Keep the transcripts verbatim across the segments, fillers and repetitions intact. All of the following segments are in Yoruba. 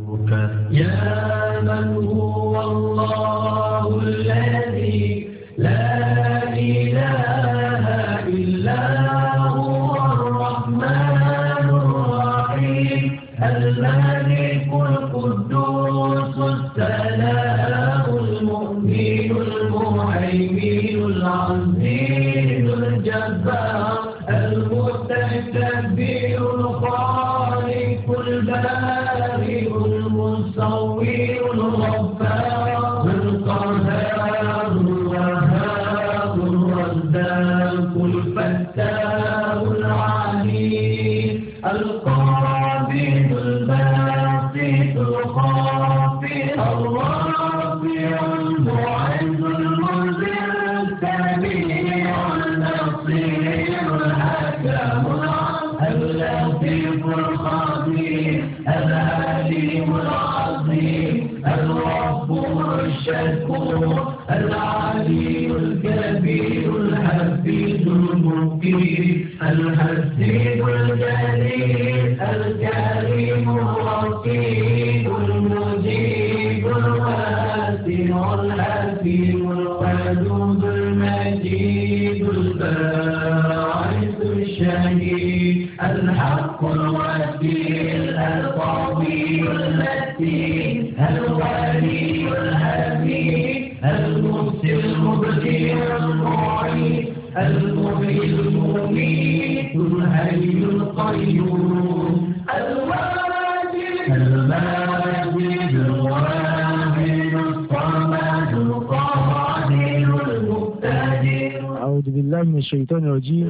يا من هو الله الذي لا إله إلا هو الرحمن الرحيم الملك القدوس السلام المؤمن المهيمن العزيز الجبار المتكبر الخالق البارئ المصور الغفار القهار الوهاب الرزاق الفتاح العليم القابض الباسط الخافض الرافع المعز المذل السميع البصير الحكم اللطيف الخبير العليم العظيم الغفور الشكور العلي الكبير الحفيظ المقيم الحسيب الجليل الكريم الرقيب المجيب الواسع الحكيم الودود المجيد الباعث الشهيد الحق الوكيل القوي المتين الولي الحميد المبدي المبدع المعيد المحيي المميت الحي القيوم الواجد الماجد الواحد الصمد القادر المقتدر. أعوذ بالله من الشيطان الرجيم.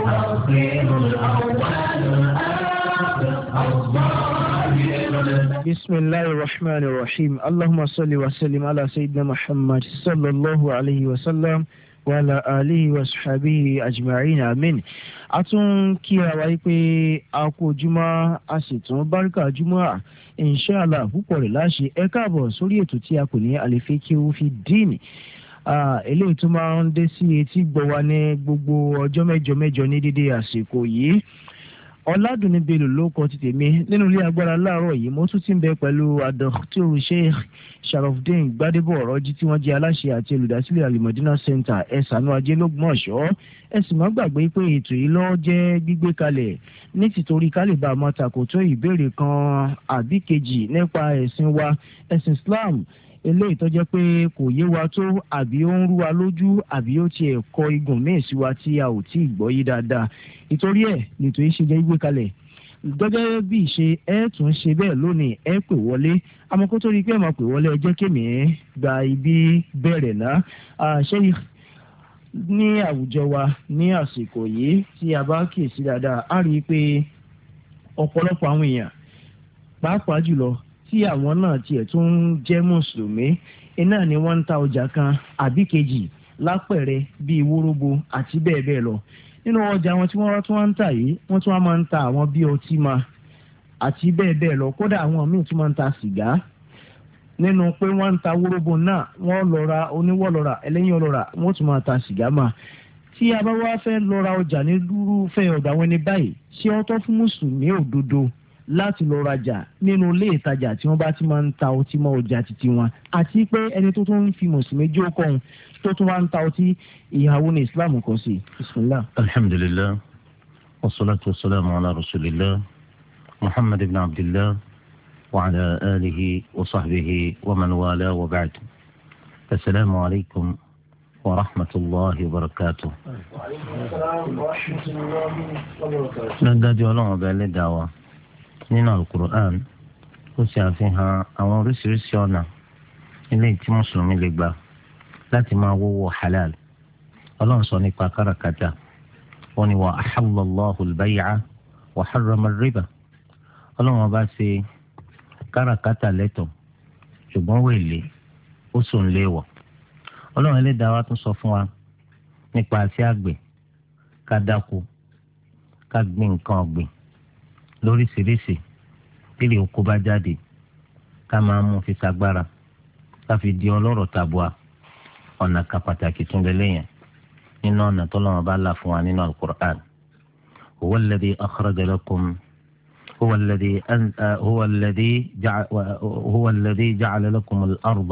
بسم الله الرحمن الرحيم. اللهم صل وسلم على سيدنا محمد صلى الله عليه وسلم wàhálà alihi wa sàbíhi ajma'in amin. A tún kíra wa pé a kú ojúmọ́ a sì tún báríkà ojúmọ́ inshallah púpọ̀ rẹ̀ láṣẹ. Ẹ káàbọ̀ sórí ètò tí a kò ní al-fiqhu fi din. Eléyìí tó máa ń dé sí etí gbọ́ wa ní gbogbo ọjọ́ mẹ́jọ mẹ́jọ ní dédé àsìkò yìí. Ọládùnní Bello ló kọ ti tèmi nínú ilé agbára láàárọ̀ yìí. Mo tún ti ń bẹ pẹ̀lú Dr. Sheikh Sharafdeen Gbadebo Ọ̀rọ̀jí tí wọ́n jẹ́ aláṣẹ àti olùdásílẹ̀ Al-Madina Center ẹ̀sánú ajé lọ́gbọ̀nsọ́. Ẹ sì má gbàgbé pé ètò yìí ló jẹ́ gbígbé kalẹ̀ ní tìtorí kálíbà mọ́tàkótó ìbéèrè kan àbí kejì nípa ẹ̀sìn wa ẹ̀sìn Islam eléyìí tó jẹ́ pé kò yé wa tó àbí ó ń rú wa lójú àbí ó tiẹ̀ kọ igun míì sí wa tí a ò tí ì gbọ́ yí dáadáa. Ìtorí ẹ̀ lètò yìí ṣe jẹ́ gbígbé kalẹ̀ gẹ́gẹ́ bí ìṣe ẹ tún ṣe bẹ́ẹ̀ lónìí ẹ pè wọlé àmọ́ kó tó rí i pé ẹ máa pè wọlé ẹ jẹ́ kémi ẹ gba ibi bẹ̀rẹ̀ náà. ṣé ní àwùjọ wa ní àsìkò yìí tí a bá kíyèsí dáadáa á rí i pé ọ̀pọ̀lọpọ̀ àwọn èèyàn pàápàá jùlọ tí àwọn náà tiẹ̀ tún jẹ́ mùsùlùmí iná ni wọ́n ń ta ọjà kan àbí kejì lápẹ̀rẹ̀ bíi wóróbo àti bẹ́ẹ̀ bẹ́ẹ̀ lọ. Nínú ọjà wọn tí wọ́n tún wá ń tà yìí wọ́n tún wá máa ń ta àwọn bíi ọtí ma àti bẹ́ẹ̀ bẹ́ẹ̀ lọ. Kódà àwọn míì tún máa ń ta sìgá. Nínú pé wọ́n ń ta wóróbo náà wọ́n lọ ra oníwọ̀ lọ ra ẹlẹ́yìn lọ ra wọ́n tún máa ta sìgá ma. Tí a bá wá fẹ́ lọ ra ọjà ní irúfẹ́ ọ̀dọ̀ àwọn ẹni báyìí ṣé ó tọ́ fún mùsùlùmí òdodo láti lọ rajà nínú ilé ìtajà tí wọ́n bá ti máa ń ta ọtí mọ́ ọjà títí wọn àti pé ẹni tó tún ń fi mùsùlùmí jó kọ́hún tó tún wá ń ta ọtí ìyàwó ní islam kò sí. bisimilah. alhamdulilah wasalaatu wasalaamu ala rasulillah muhammad ibn abdillah wa ala alihi wa sahbihi wa man wala wa ba'd. asalaamu alaykum wa rahmatulahi wa barakatuh. dájú ọlọ́run ọba ẹlẹ́dàá wa nínú alukur'an ó ṣe àfihàn àwọn oríṣiríṣi ọ̀nà ilé tí mùsùlùmí lè gbà láti máa wọ́wọ́ halal. ọlọ́run sọ nípa káràkátà wọ́n ní wa ahalla Allahu al-bay'a wa harrama ar-riba. ọlọ́run ọba ṣe káràkátà lẹ́tọ̀ ṣùgbọ́n wèlé ó sùn léèwọ̀. ọlọ́run ẹlẹ́dàá wa tún sọ fún wa nípa àti àgbẹ̀ ká dáko ká gbìn nǹkan ọ̀gbìn lóríṣiríṣi kílè oko bá jáde ká máa mú fi sagbára ká fi di ọlọ́rọ̀ tabua. ọ̀nà kan pàtàkì tún lélẹ̀ yẹn nínú ọ̀nà tó lọ́wọ́ bá là fún wa nínú alukur'an. huwa alladhi akhraja lakum هو الذي هو الذي جعل هو الذي جعل لكم الأرض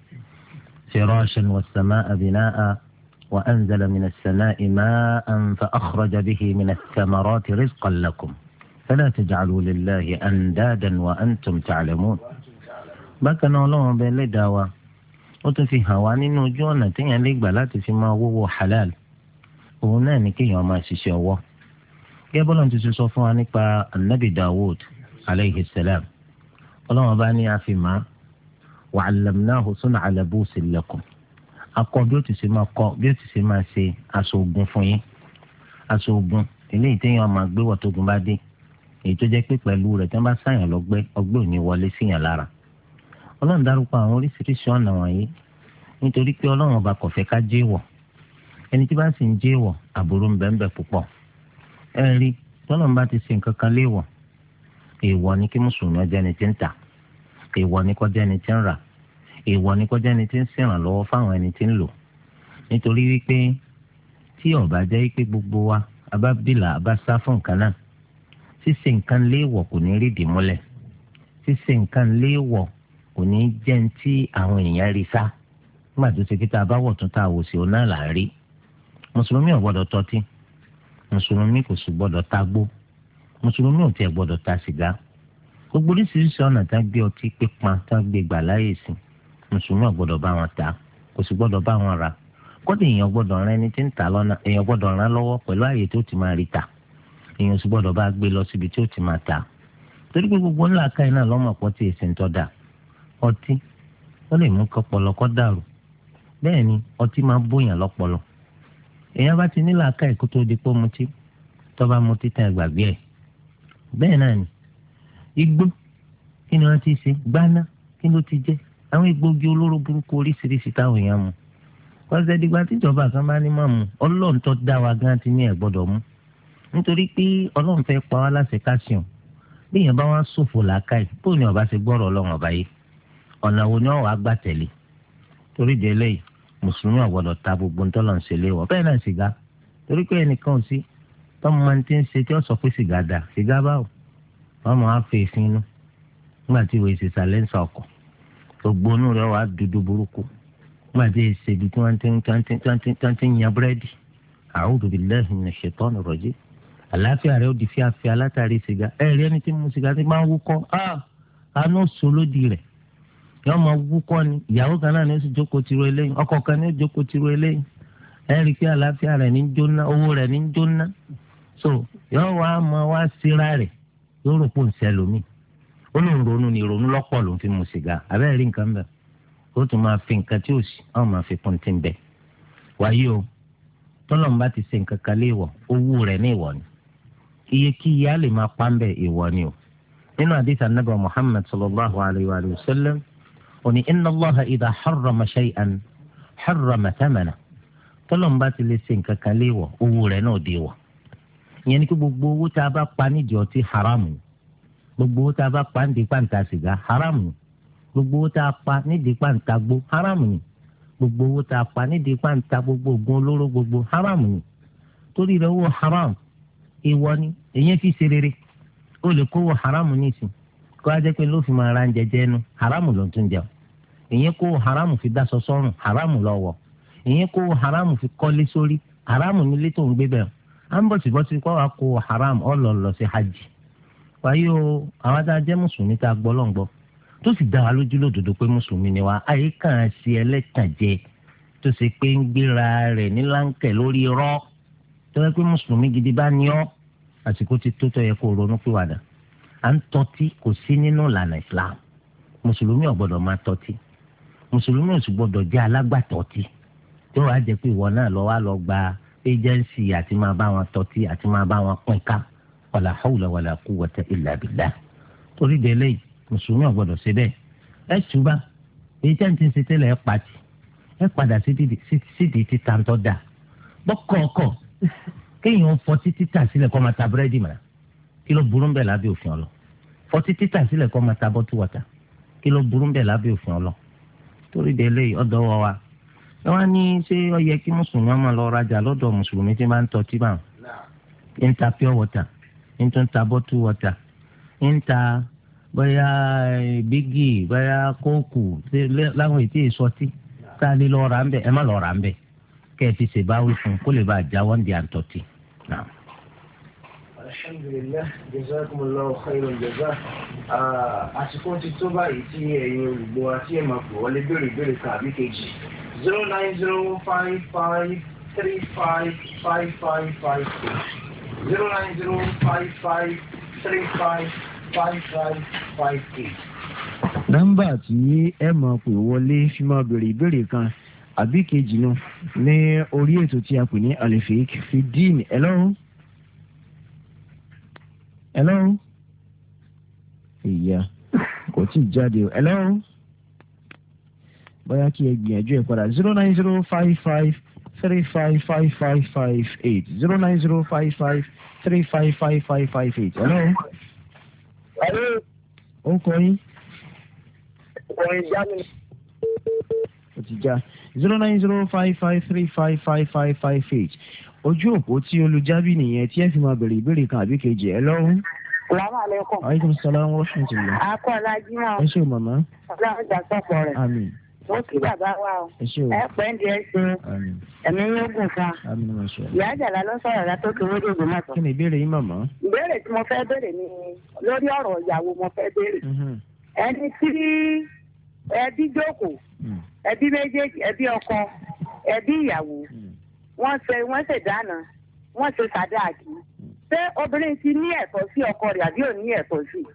فراشا والسماء بناء وأنزل من السماء ماء فأخرج به من الثمرات رزقا لكم فلا تجعلوا لله أندادا وأنتم تعلمون. bákan náà ọlọ́run ọba ẹlẹ́dàá wa ó tún fi hàn wá nínú ojú ọ̀nà téèyàn lè gbà láti fi máa wówó halal òun náà ní kéèyàn máa ṣiṣẹ́ ọwọ́. gẹ́gẹ́ bọ́lá ti sọ fún wa nípa anabi dawud aleyhi salam ọlọ́run ọba ní a fi máa wa 'allamnahu sun'a labusin lakum akọ bí ó ti ṣe máa kọ bí ó ti ṣe máa ṣe aṣọ ogun fún yín aṣọ ogun eléyìí téèyàn máa gbé wọ̀ tógun bá dé èyí tó jẹ́ pé pẹ̀lú rẹ̀ tí wọ́n bá ṣàyàn lọ́gbẹ́ ọgbẹ́ ò ní wọlé síyàn lára. ọlọ́run dárúkọ àwọn oríṣiríṣi ọ̀nà wọ̀nyí nítorí pé ọlọ́run ọba kò fẹ́ ká jéèwọ̀ ẹni tí bá sì ń jéèwọ̀ àbúrò ń bẹ́ẹ̀ bẹ́ẹ̀ púpọ̀. ẹ rí tọ́lọ́run bá ti ṣe nǹkan kan léèwọ̀ èèwọ̀ ni kí mùsùlùmí ọjọ́ ẹni tí ń tà èèwọ̀ ni kọjá ẹni tí ń rà èèwọ̀ ni kọjá ẹni tí ń ṣèrànlọ́wọ́ fáwọn ẹni tí ń lò nítorí wípé tí ó bá jẹ́ wípé gbogbo wa abábìlà abásá fún nǹkan náà ṣíṣe nǹkan léèwọ̀ kò ní rí ìdí múlẹ̀ ṣíṣe nǹkan léèwọ̀ kò ní jẹ́ ní tí àwọn èèyàn rí sá nígbà tó ṣe kíta abáwọ̀ tún tá a wò sí ọ náà là ń rí. mùsùlùmí ò gbọ́dọ̀ tọ́tí mùsùlùmí kò sì gbọ́dọ̀ tagbó mùsùlùmí ò tiẹ̀ gbọ́dọ̀ ta sìgá gbogbo oríṣiríṣi ọ̀nà tá gbé ọtí pípa tá gbé gbà láyè sí mùsùlùmí ò gbọ́dọ̀ bá wọn ta kò sì gbọ́dọ̀ bá wọn rà kódà èèyàn gbọ́dọ̀ rán ẹni tí ń ta lọ́nà èèyàn gbọ́dọ̀ rán lọ́wọ́ pẹ̀lú àyè tó ti máa rí ta èèyàn sì gbọ́dọ̀ bá gbé lọ síbi tí ó ti máa ta torí pé gbogbo ńlá káyì náà lọ́mọ pọ̀ tí èsì ń tọ́ da ọtí ó lè mú kọ́pọlọ kọ́ dàrú bẹ́ẹ̀ ni ọtí máa bóyàn lọ́pọlọ èèyàn bá ti nílà káyì kó tó di pé mutí tó bá mutí tán ẹgbàgbé ẹ̀ bẹ́ẹ̀ náà ni igbó kí ni wọ́n ti ṣe gbaná kí ló ti jẹ́ àwọn egbògi olóró burúkú oríṣiríṣi táwọn èèyàn mu kọ́sẹ́ dìgbà tíjọba kan bá ní máa mu ọlọ́run tó dá wa gan ti ní ẹ̀ gbọ́dọ̀ mu nítorí pé ọlọ́run fẹ́ pa wá láṣẹ káṣíọ̀n bí èèyàn bá wá ṣòfò làákàyè bó ni ọba ṣe gbọ́rọ̀ ọlọ́run ọba yìí ọ̀nà wo ni wọ́n wàá gbà tẹ̀lé torí de eléyìí mùsùlùmí ò gbọ́dọ̀ ta gbogbo ntọ́lọ̀ ń ṣe léwọ̀ bẹ́ẹ̀ náà sìgá torí pé ẹnìkan ò sí tọ́mọ máa ń ti ń ṣe tí ó sọ pé sìgá dà sìgá báwò wọ́n máa fẹ́ ìfín inú nígbà tí ìwé ìṣe sàlẹ́ńsà ọkọ̀ gbogbo inú rẹ̀ wàá dúdú burúkú nígbà tí ìṣe ibi tí wọ́n ti ń yan búrẹ́dì a'udhu billahi minash shaitani rajim àlàáfíà rẹ̀ ó di fíafíà látàrí sìgá ẹ̀ rí ẹni tí mu sìgá ti máa ń wúkọ́ àánú sọlódì rẹ̀ yọ máa wúkọ́ ni ìyàwó kan náà ni ó sì jókòó tiro eléyìí ọkọ kan ni ó jókòó tiro eléyìí ẹ̀ rí pé àlàáfíà rẹ̀ ní jóná owó rẹ̀ ní jóná so yọ wá máa wá síra rẹ̀ yóò rò pò ń sẹlómi ó lóun ronú ni ronú lọ́pọ̀ ló ń fi mu sìgá abẹ́rẹ́ rí nǹkan bẹ́ẹ̀ ó tún máa fi nǹkan tí ò sí àwọn máa fi kún tí ń bẹ̀ wáyé o tọ́lọ́mùbá ti ṣe nǹkan kan léèwọ̀ owó rẹ̀ ní ìwọ ni iye kí iye á lè máa pa ń bẹ̀ ìwọ ni o nínú àdìsá nàbà Muhammad sallallahu alayhi wa sallam ó ní inna Allaha idha harrama shay'an harrama thamana tọ́lọ́mùbá ti lè ṣe nǹkan kan léèwọ̀ owó rẹ̀ náà di wọ̀ ìyẹn ni kí gbogbo owó tá a bá pa nídìí ọtí haramu gbogbo owó tá a bá pa nídìí pàǹtà sìgá haramu gbogbo owó tá a pa nídìí pàǹtà gbó haramu ni gbogbo owó tá a pa nídìí pàǹtà gbogbo oògùn olóró gbogbo haramu ni torí rẹ̀ owó haram ìwọ ni èyàn fi ṣe rere ó lè kówó haramu nísìn kó a jẹ́ pé ló fi máa ra ń jẹjẹ ẹnu haramu ló ń tún jẹun èyàn kówó haramu fi dáṣọ sọ́rùn haramu ló wọ̀ èyàn kówó haramu fi kọ́lé sórí haramu nílé tó ń gbé bẹ́ẹ̀ à ń bọ̀sibọ́sí kó wa kó haram ọlọ́ọ̀lọ́ sí hajj wáyé o àwọn tá a jẹ́ mùsùlùmí tá a gbọ́ lọ́ngbọ́ tó sì dá wa lójú lódodo pé mùsùlùmí ni wa àyè kàn án sí ẹlẹ́tàjẹ tó ṣe pé ń gbéra rẹ̀ ní láǹkẹ̀ lórí rọ́ tó yẹ pé mùsùlùmí gidi bá ní ọ́ àsìkò ti tó tó yẹ kó ronú pìwàdà à ń tọ́tí kò sí nínú ìlànà Islam mùsùlùmí ò gbọ́dọ̀ máa tọ́tí mùsùlùmí ò sì gbọ́dọ̀ jẹ́ alágbàtọ́tí tó wàá jẹ́ pé ìwọ náà lọ wá lọ gba agency àti máa bá wọn tọ́tí àti máa bá wọn pín ká wàlà hawla wàlà quwwata illa billah torí délé yìí mùsùlùmí ò gbọ́dọ̀ ṣe bẹ́ẹ̀ ẹ túbà èyí tẹ́ ń ti ṣe tẹ́lẹ̀ ẹ pàtì ẹ padà sídìí títà ń tọ́ da bọ́kọ̀ọ̀kọ̀ kéèyàn fọtí títà sílẹ̀ kọ́ máa ta búrẹ́dì mọ́ra kí ló burú bẹ́ẹ̀ lábẹ́ òfin ọlọ fọtí títà sílẹ̀ kọ́ máa ta bọ́tú wọ̀tà kí ló burú bẹ́ẹ̀ lábẹ́ òfin ọlọ torí délé yìí ọ̀dọ̀ wọ wa ẹ wá ní ṣé ó yẹ kí mùsùlùmí ọmọ lọ rajà lọ́dọ̀ mùsùlùmí tí máa ń tọ́tí bá ń ta pure water ń tún ta bottle water ń ta bóyá bígì bóyá kóòkù láwọn ètí ìsọtí tá a lè lọ rà ń bẹ ẹ má lọ rà ń bẹ kẹ́ ẹ fi ṣèbáwí fún kó lè bá a jáwọ́ ń di àǹtọ̀tì. alhamdulilah jazakumullahu khairan jazaa. àsìkò ti tó báyìí tí ẹ̀yin olùgbọ́ àti ẹ̀ máa pè wọlé béèrè béèrè kan àbí kejì zero nine zero five five three five five five five eight zero nine zero five five three five five five five eight. nọ́mbà tí ẹ máa pè wọlé fi máa béèrè ìbéèrè kan àbí kejì náà ní orí ètò tí a pè ní Al-Fiqh fi Din. Hello. Hello. ìyá kò tí ì jáde o. Hello. bóyá kí ẹ gbìyànjú ẹ padà zero nine zero five five three five five five five eight zero nine zero five five three five five five five eight. Hello. Hello. ó kọ yín. ọ̀rẹ́ ìjà mi. ó ti já zero nine zero five five three five five five five eight ojú òpó tí olùjábí nìyẹn tí ẹ fi máa bẹ̀rẹ̀ ìbéèrè kan àbí kejì. ẹ lọ́wọ́. Salaamu alaikum. aleykum salaam wa rahmatulah. akọ́lá jimá. ẹ ṣé o màmá. ọlọ́run ìjà sọ̀pọ̀ rẹ̀. àmín. mo kí bàbá wa o. ẹ ṣé o. ẹ pẹ́ ń di ẹ ṣe. àmín. ẹ̀mí yóò gùn kan. àmín ni mo ṣe. ìyá àjàlá ló sọ̀rọ̀ látó kí wọ́n dògbò má sọ. kí ni ìbéèrè yín màmá. ìbéèrè tí mo fẹ́ béèrè ni lórí ọ̀rọ̀ ìyàwó mo fẹ́ béèrè. ẹni tí ẹbí jókòó ẹbí méjèèjì ẹbí ọkọ ẹbí ìyàwó wọ́n ṣe wọ́n ṣe dáná wọ́n ṣe sàdáàkì ṣé obìnrin ti ní ẹ̀tọ́ sí ọkọ rẹ̀ àbí ò ní ẹ̀tọ́ sí.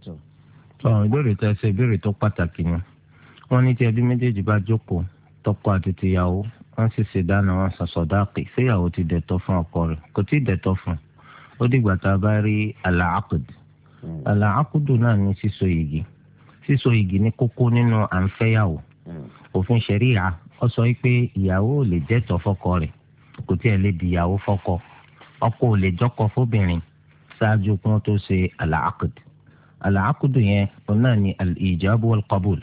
ọ̀hún ìbéèrè tẹ́ ṣe ìbéèrè tó pàtàkì ni wọ́n ní tí ẹbí méjèèjì bá jókòó tọkọ àti tìyàwó wọ́n sì ṣe dáná wọ́n san sàdáàkì ṣéyàwó ti dẹ̀tọ́ fún ọkọ rẹ̀ kò tí ì dẹ̀tọ́ fún ó dìgbà tá a bá rí al-aqd al-aqd náà ní sísọ yìgì sísọ yìgì ní kókó nínú à ń fẹ́yàwó òfin ṣẹ̀ríà ó sọ pé ìyàwó ò lè jẹ́tọ̀ fọ́kọ rẹ̀ kò tí ẹ lè di ìyàwó fọ́kọ ọkọ ò lè jọkọ fóbìnrin ṣáájú kí wọ́n tó ṣe al-aqd al-aqd yẹn òun náà ni al-ijab wal-qabul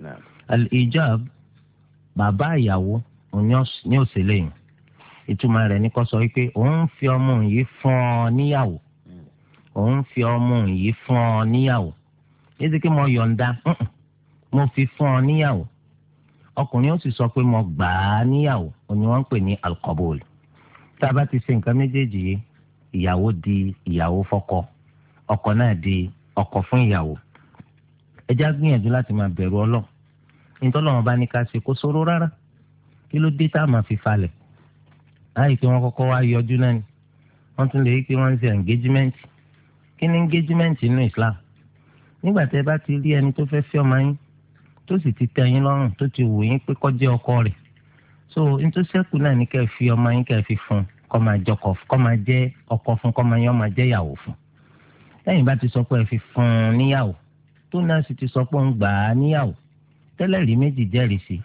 al-ijab bàbá ìyàwó ní òsè lẹ́yìn ìtumọ̀ rẹ̀ ní kó sọ wípé òun fi ọmọ yìí fún ọ níyàwó òun fi ọmọ yìí fún ọ níyàwó yíṣẹ́ kí mo yọ̀ǹda mo fi fún ọ níyàwó ọkùnrin ó sì sọ pé mo gbà á níyàwó òní wọ́n ń pè ní al-qabul tá a bá ti ṣe nǹkan méjèèjì yìí ìyàwó di ìyàwó fọ́kọ ọkọ náà di ọkọ fún ìyàwó ẹ já gbìyànjú láti máa bẹ̀rù ọlọ́ nítorí wọn bá ní ká ṣe kó ṣòro rárá kí ló dé tá a máa fi falẹ̀ láì pé wọ́n kọ́kọ́ wá yọjú náà ni wọ́n tún lè rí pé wọ́n ń ṣe engagement kí ni engagement nínú Islam nígbà tẹ́ bá ti rí ẹni tó fẹ́ fẹ́ ọmọ yín tó sì ti tẹ́ yín lọ́rùn tó ti wù yín pé kó jẹ́ ọkọ rẹ̀ so nítorí sẹ́kù náà ní kẹ́ ẹ fi ọmọ yín kẹ́ ẹ fi fún kó máa jọkọ kó máa jẹ́ ọkọ fún kó máa yín ọmọ jẹ́ ìyàwó fún lẹ́yìn bá ti sọ pé ẹ fi fún un níyàwó tó náà sì ti sọ pé ń gbà á níyàwó tẹ́lẹ̀ rí méjì jẹ́rìí sí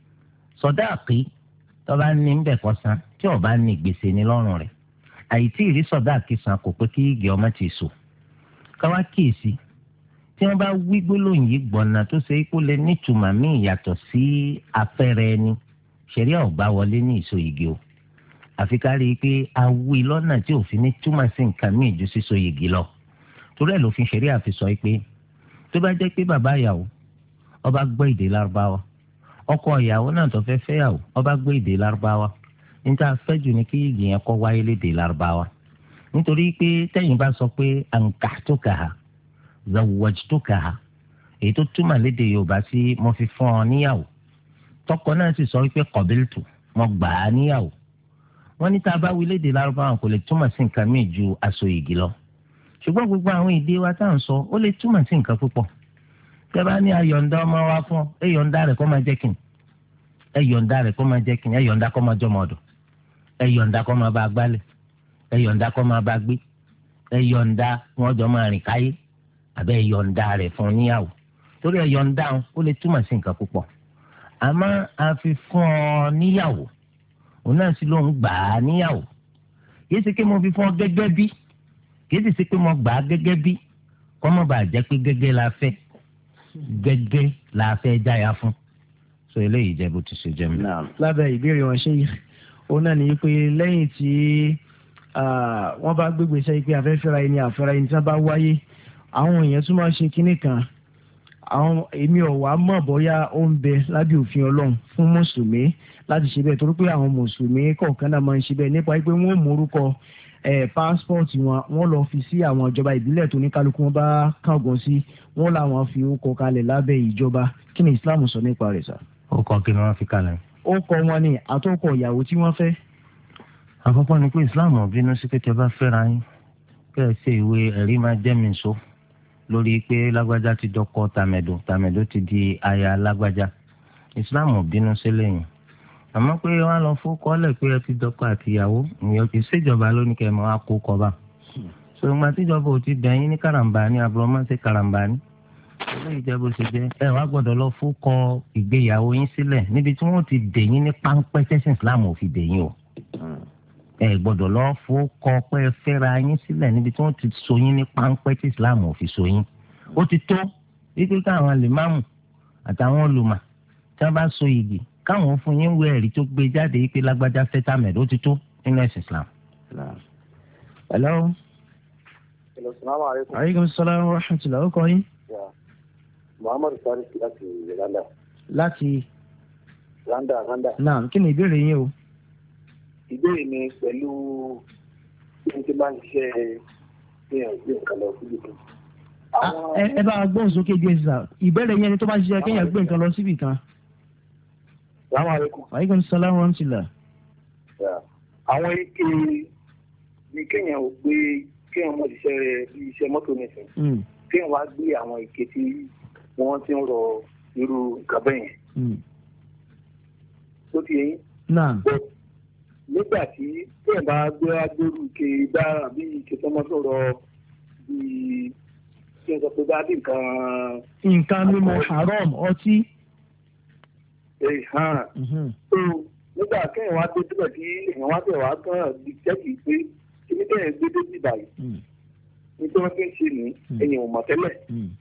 sọdáàkì tó bá ní ń bẹ̀ kọ́ san tí ò bá ní gbèsè ní lọ́rùn rẹ̀ àìtí ìrí sọdáàkì san kò pé kí igi ọmọ ti sò káwá kíyèsí tí wọ́n bá wí gbólóhùn yìí gbọ̀nà tó ṣe kó lè nítumọ̀ míì yàtọ̀ sí afẹ́rẹ́ ẹni ṣẹ̀ríà ò gbà wọlé ní ìsọ igi o àfi ká rí i pé awí lọ́nà tí òfin ní túmọ̀ sí nǹkan míì ju sísọ igi lọ torí ẹ̀ lófin ṣẹ̀ríà fi sọ pé tó bá jẹ́ pé bàbá ìyàwó ó bá gbọ́ èdè lárúbáwá ọkọ ìyàwó náà tó fẹ́ fẹ́yàwó ó bá gbọ́ èdè lárúbáwá níta fẹ́ jù ní kí igi yẹn kó wáyé lédè lárúbáwá nítorí pé tẹ́yìn bá sọ pé ankahtukaha zawwajtukaha èyí tó túmọ̀ lédè yorùbá sí mo fi fún ọ níyàwó tọkọ náà sì sọ wípé qabiltu mo gbà á níyàwó wọ́n ní tá a bá wí lédè lárúbáwá kò lè túmọ̀ sí nǹkan míì ju aṣọ igi lọ ṣùgbọ́n gbogbo àwọn èdè wa tá à ń sọ ó lè túmọ̀ sí nǹkan púpọ̀ tẹ́ bá ní ayọ̀ǹda ọmọ wa fún ọ ẹ yọ̀ǹda rẹ̀ kó máa jẹ́ kìnnì ẹ yọ̀ǹda rẹ̀ kó máa jẹ́ kìnnì ẹ yọ̀ǹda kó máa jọmọ ọ̀dọ̀ ẹ yọ̀ǹda kó máa bá a gbálẹ̀ ẹ yọ̀ǹda kó máa bá a gbé ẹ yọ̀ǹda wọn jọ máa rìn káyé àbẹ́ ẹ yọ̀ǹda rẹ̀ fún níyàwó torí ẹ yọ̀ǹda ó lè túmọ̀ sí nǹkan púpọ̀ àmọ́ a fi fún ọ níyàwó òun náà sì ló ń gbà á níyàwó kìí ṣe pé mo fi fún ọ gẹ́gẹ́ bí kìí sì ṣe pé mo gbà á gẹ́gẹ́ bí kọ́ mọ́ bàa jẹ́ pé gẹ́gẹ́ la fẹ́ gẹ́gẹ́ la fẹ́ jáya fún so eléyìí jẹ́ bó ti ṣe jẹ́ mi. lábẹ́ ìbéèrè wọn ṣe yìí òun náà ní pé lẹ́yìn tí wọ́n bá gbégbé sẹ́yìn pé afẹ́fẹ́ra ẹni àfẹ́ra ẹni tí wọ́n bá wáyé àwọn èèyàn tún máa ṣe kinní kan àwọn èmi ò wá mọ̀ bóyá ó ń bẹ lábẹ́ òfin ọlọ́run fún mùsùlùmí láti ṣe bẹ́ẹ̀ torí pé àwọn mùsùlùmí kọ̀ọ̀kan náà máa ń ṣe bẹ́ẹ̀ nípa pé wọ́n mú orúkọ ẹ̀ pásítọ̀tì wọn wọ́n lọ fi sí àwọn ìjọba ìbílẹ̀ tó ní kálukú wọn bá kángun sí wọ́n làwọn fi orúkọ kalẹ̀ lábẹ́ ìjọba kí ni Islam sọ nípa rẹ̀ sà. ó kọ kí ni wọ́n fi kalẹ̀. ó kọ wọn ní àtọkọ ìyàwó tí wọ́n fẹ́. àkọ́kọ́ ni pé Islam ò bínú sí pé tẹ́ bá fẹ́ra yín kẹ́ ẹ ṣe ìwé ẹ̀rí máa jẹ́ mi so lórí pé lágbájá ti dọkọ tàmẹ̀dò tàmẹ̀dò ti di aya lágbájá Islam ò bínú sílẹ̀ yìí àmọ́ pé wọ́n á lọ fún kọ́lẹ̀ pé ẹ ti dọkọ àtìyàwó ìyẹn kì í ṣèjọba lónìí kẹ́ ẹ máa kó kọba ṣùgbọ́n tíjọba ò ti dẹ̀yìn ní karambani àbúrọ̀mọ́ ṣe karambani eléyìí jẹ́ bó ṣe jẹ́ ẹ wá gbọ́dọ̀ lọ fún kọ ìgbéyàwó yín sílẹ̀ níbi tí wọ́n ti dẹ̀yìn ní páńpẹ́ tẹ́sán Islam ò fi dẹ̀yìn o ẹ gbọ́dọ̀ lọ fún kọ pé fẹ́ra yín sílẹ̀ níbi tí wọ́n ti so yín ní páńpẹ́ tí Islam ò fi so yín ó ti tó wípé káwọn lèmáàmù àtàwọn olùmọ̀ tí wọ́n bá so igi káwọn fún yín wé ẹ̀rí tó gbé jáde yìí pé lágbájá fẹ́ tàmẹ̀dó ti tó nínú ẹ̀sìn Islam. hello. hello salaam aleykum. aleykum salaam wa rahmatulah ó kọ yín. muhammadu salisu láti rwanda. láti. rwanda rwanda. naam kí ni ìbéèrè yín o. ìbéèrè mi pẹ̀lú bí n ti máa ń ṣiṣẹ́ kéèyàn gbé nǹkan lọ síbi kan. ẹ bá gbóhùn sókè díẹ̀ sísà ìbéèrè yẹn ni tó bá ń ṣiṣẹ́ kéèyàn gbé nǹkan lọ síbi kan. Assalamu alaikum. Alaikum salaam wa rahmatullah. Àwọn ike ni kéèyàn ò gbé kéèyàn mọ̀ ṣiṣẹ́ rẹ̀ bí iṣẹ́ mọ́tò nìsín. Kéèyàn wá gbé àwọn ike tí wọ́n ti ń rọ irú nǹkan bẹ́ẹ̀ yẹn. Tó ti yẹn. Náà. Nígbà tí kéèyàn bá gbé agbóró ike dára bí ike tó mọ́tò rọ bí kí n sọ pé bá bí nǹkan. Nǹkan mímu haram ọtí. Ẹ̀hán. So nígbà kéèyàn wá dé síbẹ̀ tí èèyàn wá bẹ̀ wá kàn di jẹ́kì pé kíní kéèyàn gbé dé sí báyìí. Nítorí wọ́n fi ń ṣe ní èèyàn ò mọ̀ tẹ́lẹ̀.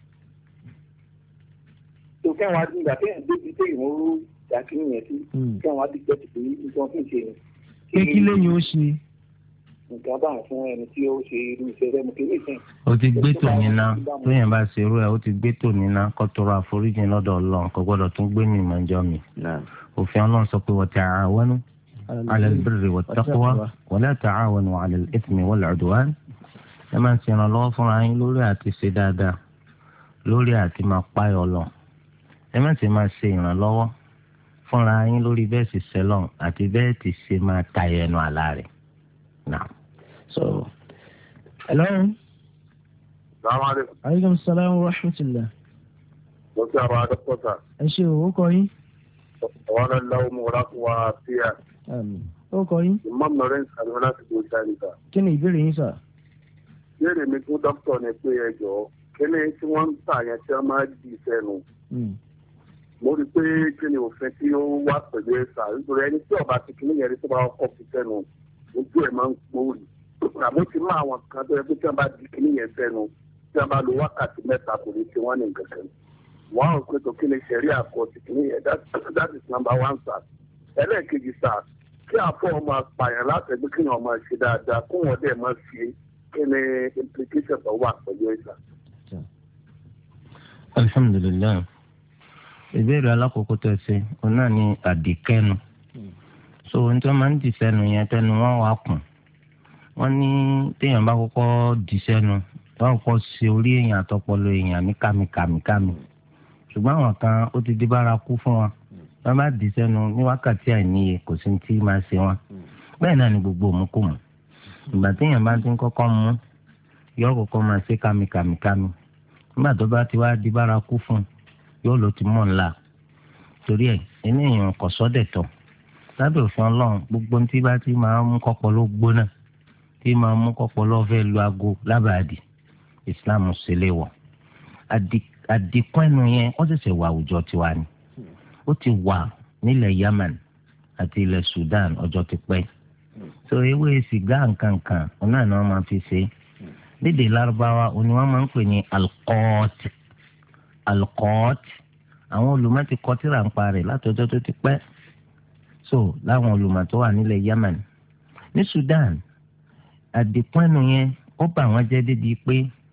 So kéèyàn wá dín ìgbà kéèyàn dé bí téèyàn ó dà kí nìyẹn sí kéèyàn wá di jẹ́kì pé nítorí wọ́n fi ń ṣe ní. Pé kí lẹ́yìn ó ṣe. Nǹkan bá wọn fún ẹni tí ó ṣe irú iṣẹ́ rẹ̀ mú kí ní ìsìn. ó ti gbé tò níná tóyìn bá ṣe irú ẹ̀ ó ti gbé tò níná kó tọrọ àforíjì lọ́dọ̀ Ọlọ́run kò gbọ́dọ̀ tún gbé mi ìmọ̀jọ́ mi. òfin Ọlọ́run sọ pé wa ta'awanu 'ala al-birri wat-taqwa wa la ta'awanu 'ala al-ithmi wal-'udwan. ẹ máa ń ṣe ìrànlọ́wọ́ fúnra yín lórí àti ṣe dáadáa lórí àti máa páyọ̀ lọ. ẹ má sì máa ṣe ìrànlọ́wọ́ fúnra yín lórí bẹ́ẹ̀ sì ṣẹlọ̀ àti bẹ́ẹ̀ ti ṣe máa tayọ ẹnu àlá rẹ̀. Naam. So, hello. Assalamu alaikum. Alaikum salaam wa rahmatullah. Mo ti àwọn adọ́pọ̀tà. Ẹ ṣe òwò kọ yín. Àwọn ọlọ́wọ́ mo rà fún wa sí ẹ̀. Ó kọ yín. Imam Lawrence Àlùmọ́ láti gbé ìdáni ta. Kí ni ìbéèrè yín sà? Ìbéèrè mi fún dókítà ni pé ẹ jọ̀ọ́ kí ni tí wọ́n ń tà yẹn tí wọ́n máa di sẹ́nu. Mo rí i pé kí ni òfin tí ó wà pẹ̀lú ẹ̀sà nítorí ẹni tí ọba ti kíní yẹn rí tó bá kọ́ fi sẹ́nu ojú ẹ̀ máa ń gbóòrì. Àmọ́ ti mú àwọn kan tó yẹ pé tí wọ́n bá di kíní yẹn sẹ́nu tí wọ́n bá lo wákàtí mẹ́ta kò ní ṣe wọ́n ní nǹkan kan. Wọ́n á pè tó kí ni ṣẹ̀rí àkọsí kíní yẹn that is number one sir. Ẹlẹ́ẹ̀kejì sir kí àfọ ọmọ apààyàn láti ẹgbẹ́ kí wọ́n máa ṣe dáadáa kó wọ́n dẹ̀ máa ṣe kí ni implication tó wà pẹ̀lú ẹ̀sà. Alhamdulillah. Ìbéèrè alákòókò tó ṣe òun náà ni àdìkẹ́nu. So ohun tí wọ́n máa ń dì sẹ́nu yẹn tẹnu wọ́n wá kùn. Wọ́n ní téèyàn bá kọ́kọ́ dì sẹ́nu wọ́n kọ́kọ́ ṣe orí èèyàn àtọpọlọ èèyàn ní kàmìkàmìkàmì. Ṣùgbọ́n àwọn kan ó ti di bárakú fún wọn. Wọ́n bá dì sẹ́nu ní wákàtí àìníye kò sí tí máa ṣe wọn. Bẹ́ẹ̀ náà ni gbogbo òmùkùmù. Ìgbà téèyàn bá ti ń kọ́kọ́ mú yóò kọ́kọ́ máa ṣe kàmìkàmìkàmì. Nígbà tó bá ti wá di bárakú fún yóò lò ti mọ̀ ńlá. Torí ẹ̀ ẹni èèyàn kò sọ́dẹ̀ tọ̀. Lábẹ́ òfin Ọlọ́run gbogbo tí bá ti máa mú kọ́pọ̀ ló gbóná tí máa mú kọ́pọ̀ ló fẹ́ lu aago lábàádì Islam ṣe lè wọ̀. Àdìkún ẹnu yẹn ó ṣẹ̀ṣẹ̀ wà àwùjọ tiwa ni. Ó ti wà nílẹ̀ Yemen àti ilẹ̀ Sudan ọjọ́ ti pẹ́. So ewé sìgá nkankan ọ̀nà ni wọ́n máa fi ṣe. Lédè Lárúbáwá òní wọ́n máa ń pè ní alqot. Alqot àwọn olùmọ̀ ti kọ tírà ń parẹ́ látọjọ́ tó ti pẹ́. So láwọn olùmọ̀ tó wà nílẹ̀ Yemen ní Sudan àdìpọ́nù yẹn ó bà wọ́n jẹ́ débi pé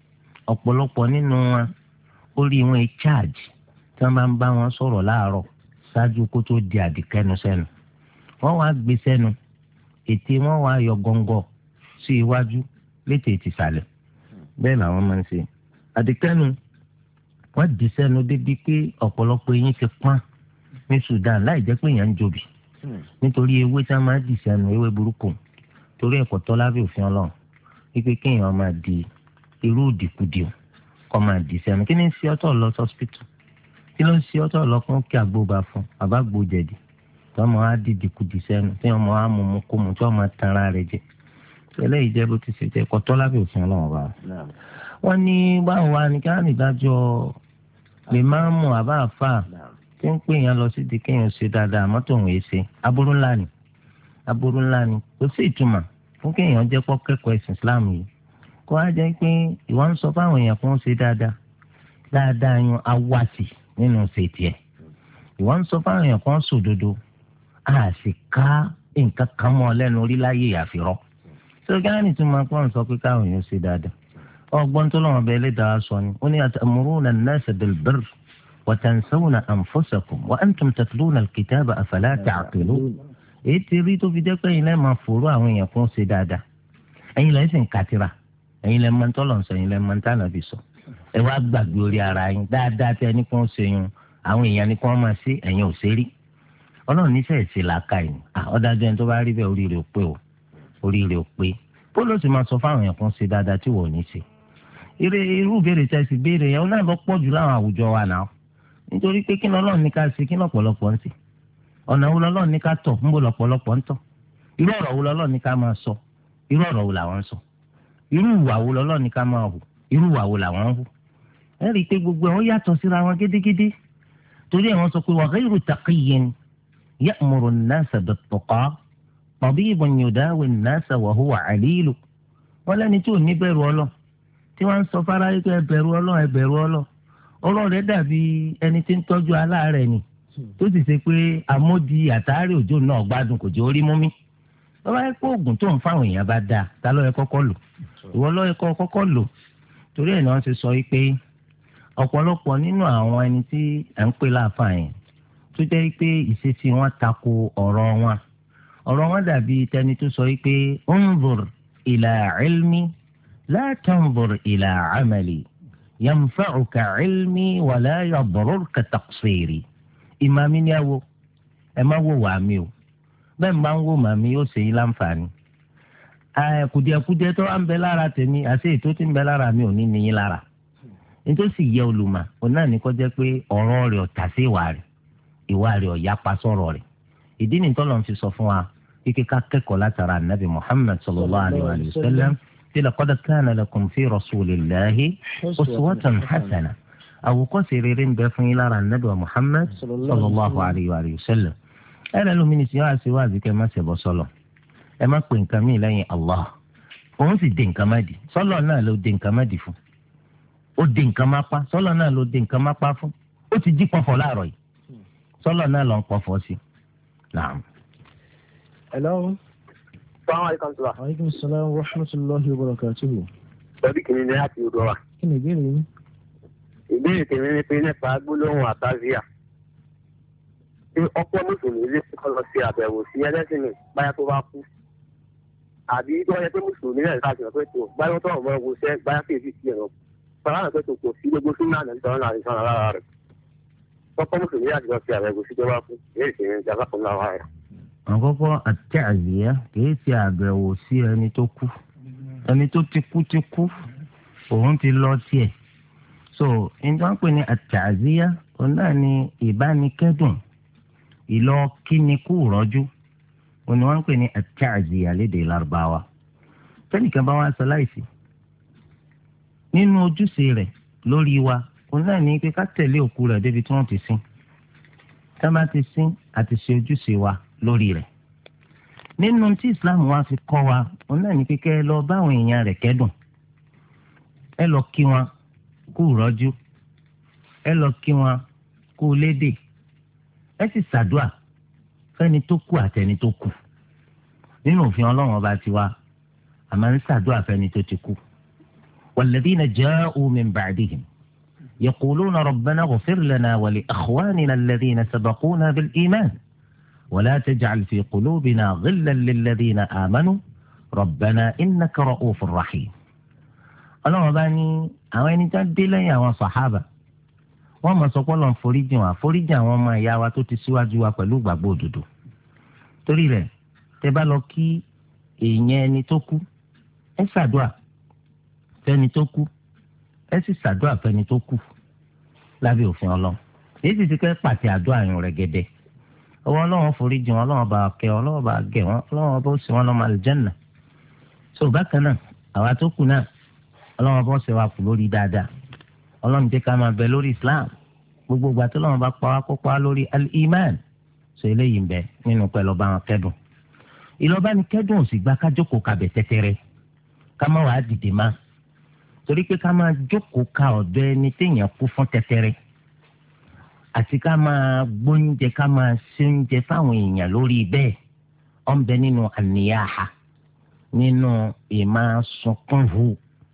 ọ̀pọ̀lọpọ̀ nínú wọn orí wọn ẹ charge tí wọ́n bá ń bá wọn sọ̀rọ̀ láàárọ̀ ṣáájú kó tó di àdìkẹ́nu sẹ́nu wọ́n wá gbé sẹ́nu ètè wọn wá yọ gọ́ngọ́ sí iwájú létè ìtìsàlẹ̀ bẹ́ẹ̀ làwọn máa ń ṣe àdìkẹ́nu wọ́n dì sẹ́nu débi pé ọ̀pọ̀lọpọ̀ eyín ti pọ́n ní Sudan láì jẹ́ pé èèyàn ń jobi nítorí ewé tí wọ́n máa dì sẹ́nu ewé burúkú torí ẹ̀kọ́ tọ́ lábẹ́ òfin Ọlọ́run wípé kéèyàn máa di irú ìdìkudì kọ́ máa dì sẹ́nu kí ni ń ṣe ọ́tọ̀ lọ sọ́spítù kí ló ń ṣe ọ́tọ̀ lọ fún kí àgbóba fún àbágbó jẹ̀dì tí wọ́n máa di ìdìkudì sẹ́nu tí wọ́n máa mú mú kó mu tí wọ́n máa tan ara rẹ̀ jẹ eléyìí jẹ́ bó ti ṣe jẹ́ ẹ̀kọ́ tọ́ lábẹ́ òfin Ọlọ́run bá wọ́n ní báwo wá ní ká nìdájọ́ lè máa mú àbá àfà tí ń pè yẹn lọ sí di kéèyàn ṣe dáadáa mọ́tò òun èsè aburú ńlá ni aburú ńlá ni kò sí ìtumọ̀ fún kéèyàn jẹ́ pọ́ kẹ́kọ̀ọ́ ẹ̀sìn Islam yìí kó wá jẹ́ pé ìwọ ń sọ fáwọn èèyàn kó ń ṣe dáadáa dáadáa yun awásì nínú ṣètì ẹ̀ ìwọ ń sọ fáwọn èèyàn kó ń sòdodo a sì ká nǹkan kan mọ́ lẹ́nu orí láyé àfirọ́ sọ́gánì tún máa pọ́n sọ pé káwọn èèyàn ṣe dáadáa ọgbọ́n tó lọ́wọ́ bẹ́ẹ̀ lè dáa sọ ni ó ní atamuruna an-nasa bil-birri wa tansawna anfusakum wa antum tatluna al-kitaba afala ta'qilun èyí ti rí tó fi jẹ́ pé ẹ̀yin lẹ́ẹ̀ máa fòrò àwọn èèyàn kún ṣe dáadáa ẹ̀yin lẹ́ẹ̀ sì ń kátìrà ẹ̀yin lẹ́ẹ̀ máa ń tọ́lọ̀ sọ ẹ̀yin lẹ́ẹ̀ máa ń tànà bí sọ ẹ wá gbàgbé orí ara yín dáadáa tẹ́ ẹni kún ṣe yun àwọn èèyàn ni kí wọ́n máa ṣe ẹ̀yin ò ṣe rí ọlọ́run níṣẹ́ ìṣe làákà yìí ọ̀dájú ẹni tó bá rí bẹ́ẹ̀ orí rẹ̀ ò pé o orí rẹ̀ ò pé pólò sì máa sọ fáwọn èèyàn kún ṣe dáadáa tí wọ́n ò ní ṣe irú béèrè tẹ́ sì béèrè yẹn náà lọ pọ̀ jù láwọn àwùjọ wa náà nítorí pé kí lọ́lọ́run ní ká ṣe kí lọ́pọ̀lọpọ̀ ń ṣe ọ̀nà wo lọ́lọ́run ní ká tọ̀ ń bò lọ́pọ̀lọpọ̀ ń tọ̀ irú ọ̀rọ̀ wo lọ́lọ́run ní ká máa sọ irú ọ̀rọ̀ wo làwọn ń sọ irú ìwà wo lọ́lọ́run ní ká máa hù irú ìwà wo làwọn ń hù ẹ rí i pé gbogbo ẹ̀ ó yàtọ̀ síra wọn gédégédé torí ẹ̀ wọ́n sọ pé wa ghayru taqiyyin ya'muru an-nasa bit-tuqa tabibun yudawi an-nasa wa huwa 'alilu wọ́n lẹ́ni tí ò ní bẹ̀rù Ọlọ́run tí wọ́n ń sọ fara yìí pé ẹ bẹ̀rù Ọlọ́run ẹ bẹ̀rù Ọlọ́run ọ̀rọ̀ rẹ̀ dàbí ẹni tí ń tọ́jú aláàárẹ̀ ni tó sì ṣe pé àmódi àtàrí òjò náà gbádùn kò jẹ́ orí mú mi bàbá yẹ kó oògùn tó ń fáwọn èèyàn bá dáa ta ló yẹ kọ́kọ́ lò ìwọ ló yẹ kọ́kọ́ lò torí ẹ̀ náà ṣe sọ yìí pé ọ̀pọ̀lọpọ̀ nínú àwọn ẹni tí à ń pè láàfáà yẹn tó jẹ́ pé ìṣesí wọn tako ọ̀rọ̀ wọn ọ̀rọ̀ wọn dàbí tẹni tó sọ yìí pé unzur ila ilmi la tanzur ila amali yanfa'uka ilmi wala yadurruka taqsiri ìmàmí ni ẹ wo ẹ má wo wà mí o bẹ́ẹ̀ máa ń wo màmí yóò ṣe yín láǹfààní kùdìẹ̀kùdìẹ̀ tó wà ń bẹ lára tèmi àti ètò tí ń bẹ lára mi ò ní níyín lára nítòsí yẹ olùmọ̀ òun náà ní kó jẹ́ pé ọ̀rọ̀ rẹ̀ ọ̀tà sí ìwà rẹ̀ ìwà rẹ̀ ọ̀yapa sọ̀rọ̀ rẹ̀ ìdí nìyí tọ́lọ́ fi sọ fún wa kíkẹ́ ká kẹ́kọ̀ọ́ látara nàbì Muhammad sallallahu alayhi wa sallam tí laqad kana lakum fi rasulillahi uswatun hasana àwòkọ́ṣe rere ń bẹ fún yín lára nàbì Muhammad sallallahu alayhi wa sallam ẹ̀rẹ́ lómi ní sinwó àti wáàzì kẹ́ má ṣẹbọ sọ́lọ̀ ẹ má pè nǹkan mìíràn lẹ́yìn Allah òun sì dé nǹkan má di sọ́lọ̀ náà ló dé nǹkan má di fún ó dé nǹkan má pa sọ́lọ̀ náà ló dé nǹkan má pa fún ó ti jí pọ̀fọ̀ láàárọ̀ yìí sọ́lọ̀ náà ló ń pọ̀fọ̀ sí. Naam. Hello. Assalamu alaikum sir. Aleykum salaam wa rahmatulahi wa barakatuhu. Sọ́dí kìíní ní láti odò wa. Kí ni ìbéèrè yín? Ìbéèrè tèmi ni pé nípa gbólóhùn àtàzíà. Ṣé ọ̀pọ̀ mùsùlùmí lè kọ́ lọ sí àbẹ̀wò sí ẹlẹ́sìn mi báyà tó bá kú? Àbí tó yẹ pé mùsùlùmí náà ká ṣe pé tó báyọ̀ tó ọ̀mọ́ ẹ̀wò sẹ́ báyà kì í fi sí ẹ̀rọ. Sọ̀rọ̀ pé tó kò sí gbogbo sínú àná nítorí náà nìkan lára rẹ̀. Ọ̀pọ̀ mùsùlùmí láti lọ sí àbẹ̀wò sí tó bá kú. Èyí sì ní ìjàmbá kan lára rẹ̀. àkọ́kọ́ àtẹ̀àzíyá kìí ṣe àbẹ̀wò sí ẹni tó kú ẹni tó ti kú ti kú òun ti lọ tiẹ̀ so nígbà pé ní àtẹ̀àzíyá òun náà ni ìbánikẹ́dùn ìlọ kíni kú rọ́jú òun ni wọ́n ń pè ní àtẹ̀àzíyá lédè lárúbáwá tẹ́nìkan bá wá sọ láìsí nínú ojúṣe rẹ̀ lórí wa òun náà ní pé ká tẹ̀lé òkú rẹ̀ débi tí wọ́n ti sin tá bá ti sin àti ṣe ojúṣe wa lórí rẹ̀ nínú tí islam wa fi kọ́ wa òun náà ní kíkẹ́ lọ báwọn èèyàn rẹ̀ kẹ́dùn ẹ lọ kí wọn kú rọ́jú ẹ lọ kí wọn kú lédè ẹ sì ṣàdúà fẹ́ni tó kú àtẹni tó kú nínú òfin ọlọ́run ọba tiwa àmọ́ ń ṣàdúà fẹ́ni tó ti kú walladhina ja'u min ba'dihim yaquluna rabbana ighfir lana wa li ikhwanina alladhina sabaquna bil iman wa la taj'al fi qulubina ghillan lilladhina amanu rabbana innaka ra'ufur rahim. ọlọ́run bá ní àwọn ẹni tó dé lẹ́yìn àwọn sàhábà wọ́n mọ̀ sọ pé Ọlọ́run foríjì wọn àforíjì àwọn ọmọ ìyá wa tó ti síwájú wa pẹ̀lú ìgbàgbọ́ òdodo. torí rẹ̀ tẹ́ bá lọ kí èèyàn ẹni tó kú ẹ ṣàdúà fẹ́ni tó kú ẹ sì ṣàdúà fẹ́ni tó kú lábẹ́ òfin Ọlọ́run. èyí sì ti kẹ́ pàtẹ àdúà yín rẹ̀ gẹ́dẹ́. ọwọ́ Ọlọ́run foríjì wọn Ọlọ́run bá kẹ́ wọn Ọlọ́run bá gẹ̀ wọn Ọlọ́run bá sì wọn lọ́mọ àlùjánnà. so bákan náà àwa tó kù náà Ọlọ́run bá ṣe wa kù lórí dáadáa. Ọlọ́run jẹ́ ká máa bẹ lórí Islam gbogbo ìgbà tó lọ́wọ́ bá pa wá kó pa wá lórí al-iman. so eléyìí ń bẹ nínú pẹ̀lú ọba wọn kẹ́dùn. ìlọba ni kẹ́dùn ò sì gba ká jókòó kabẹ̀ tẹ́tẹ́rẹ́ ká má wàá dìde má torí pé ká máa jókòó ka ọ̀dọ̀ ẹni téèyàn kú fún tẹ́tẹ́rẹ́ àti ká máa gbóúnjẹ ká máa ṣe oúnjẹ fáwọn èèyàn lórí bẹ́ẹ̀ ọ̀ ń bẹ nínú àníyàhà nínú ìmáa sunkún hù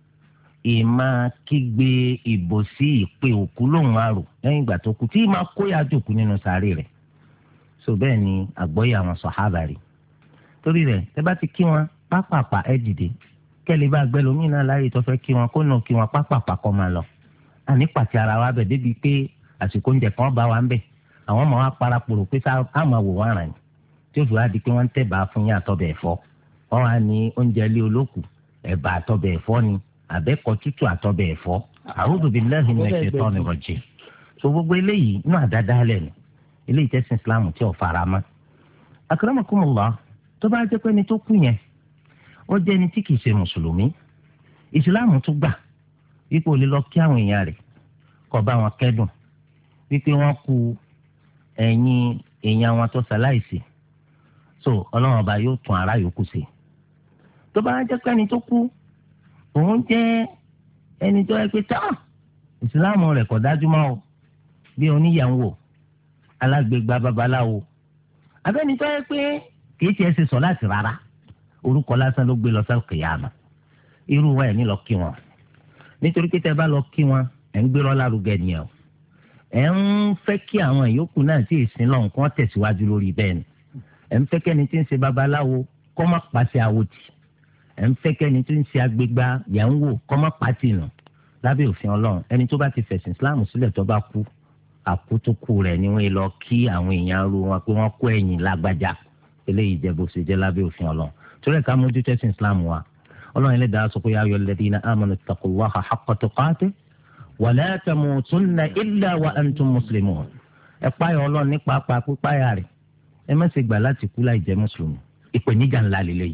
ìmá kígbe ìbò sí ìpè òkú lòun àrò lẹ́yìn ìgbà tó kú tí ìmá kóyà jòkú nínú sàárè rẹ̀. so bẹ́ẹ̀ ni àgbọ́yé àwọn sàhábà rí. torí rẹ̀ tẹ́ bá ti kí wọn pápápá ẹ dìde kẹ́lẹ́ bá gbẹ́ lómi náà láàyè tó fẹ́ kí wọn kó nà kí wọn pápápá kọ́ máa lọ. àní pàtẹ ara wa bẹ̀ débi pé àsìkò oúnjẹ kan bá wa ń bẹ̀ àwọn ọmọ wa parapòrò pé sá àmọ́ wò wọ́n ràn yín tí ó fi wá di pé wọ́n ń tẹ̀ bá fún yín àtọ́bẹ̀ ẹ̀fọ́ wọ́n wá ní oúnjẹ ilé olókù ẹ̀bà àtọ́bẹ̀ ẹ̀fọ́ ni àbẹ́kọ̀ tútù àtọ́bẹ̀ ẹ̀fọ́ a'udhu billahi minash shaitani rajim. so gbogbo eléyìí inú àdáda lẹ̀ ni eléyìí tẹ̀sìn islam tí ò fara mọ́. akramakumullah tó bá jẹ́ pé ẹni tó kú yẹn ó jẹ́ ẹni tí kìí ṣe mùsùlùmí ìsìláàmù tún gbà wípé ó lè lọ kí àwọn èèyàn rẹ̀ kó bá wọn kẹ́dùn wípé wọ́n kú ẹ̀yìn èèyàn wọn tó ṣaláìsí so ọlọ́run ọba yóò tún ara yòókù ṣe. tó bá jẹ́ pé ẹni tó kú òun jẹ́ ẹni tó yẹ pé tá ìsìláàmù rẹ̀ kò dájú mọ́ o bí oníyàwó alágbègbà babaláwo abẹ́ni tó yẹ pé kìí tiẹ̀ ṣe sọ láti rárá orúkọ lásán ló gbé lọ sí kìyàmà irú wa ẹ̀ ní lọ kí wọn nítorí pé tẹ́ bá lọ kí wọn ẹ̀ ń gbérọ́ lárugẹ nìyẹn o ẹ̀ ń fẹ́ kí àwọn ìyókù náà tí ìsìn lọ́hùn kí wọ́n tẹ̀síwájú lórí bẹ́ẹ̀ ni ẹ̀ ń fẹ́ kẹ́ni tí ń ṣe babaláwo kọ́ má pàṣẹ àwòtì ẹ̀ ń fẹ́ kẹ́ni tó ń ṣe agbègbà yà ń wò kọ́ mọ́ pàtì nù lábẹ́ òfin ọlọ́run ẹni tó bá ti fẹ̀sìn islam sílẹ̀ tó bá kú àkótókù rẹ̀ ni wọ́n lọ kí àwọn èèyàn ru wọn pé wọ́n kó ẹ̀yìn lágbájá eléyìí jẹ́ bó ṣe jẹ́ lábẹ́ òfin ọlọ́run torí ẹ̀ka mójú tẹ́sìn islam wa ọlọ́run ẹlẹ́dàá sọ pé ya ayyuhal ladhina amanu ittaqullaha haqqa tuqatihi wa la tamutunna illa wa antum muslimun ẹ páyà ọlọ́run ní pàápàá pípáyà rẹ̀ ẹ má ṣe gbà láti kú láì jẹ́ mùsùlùmí ìpèníjà ńlá lélẹ́yìí.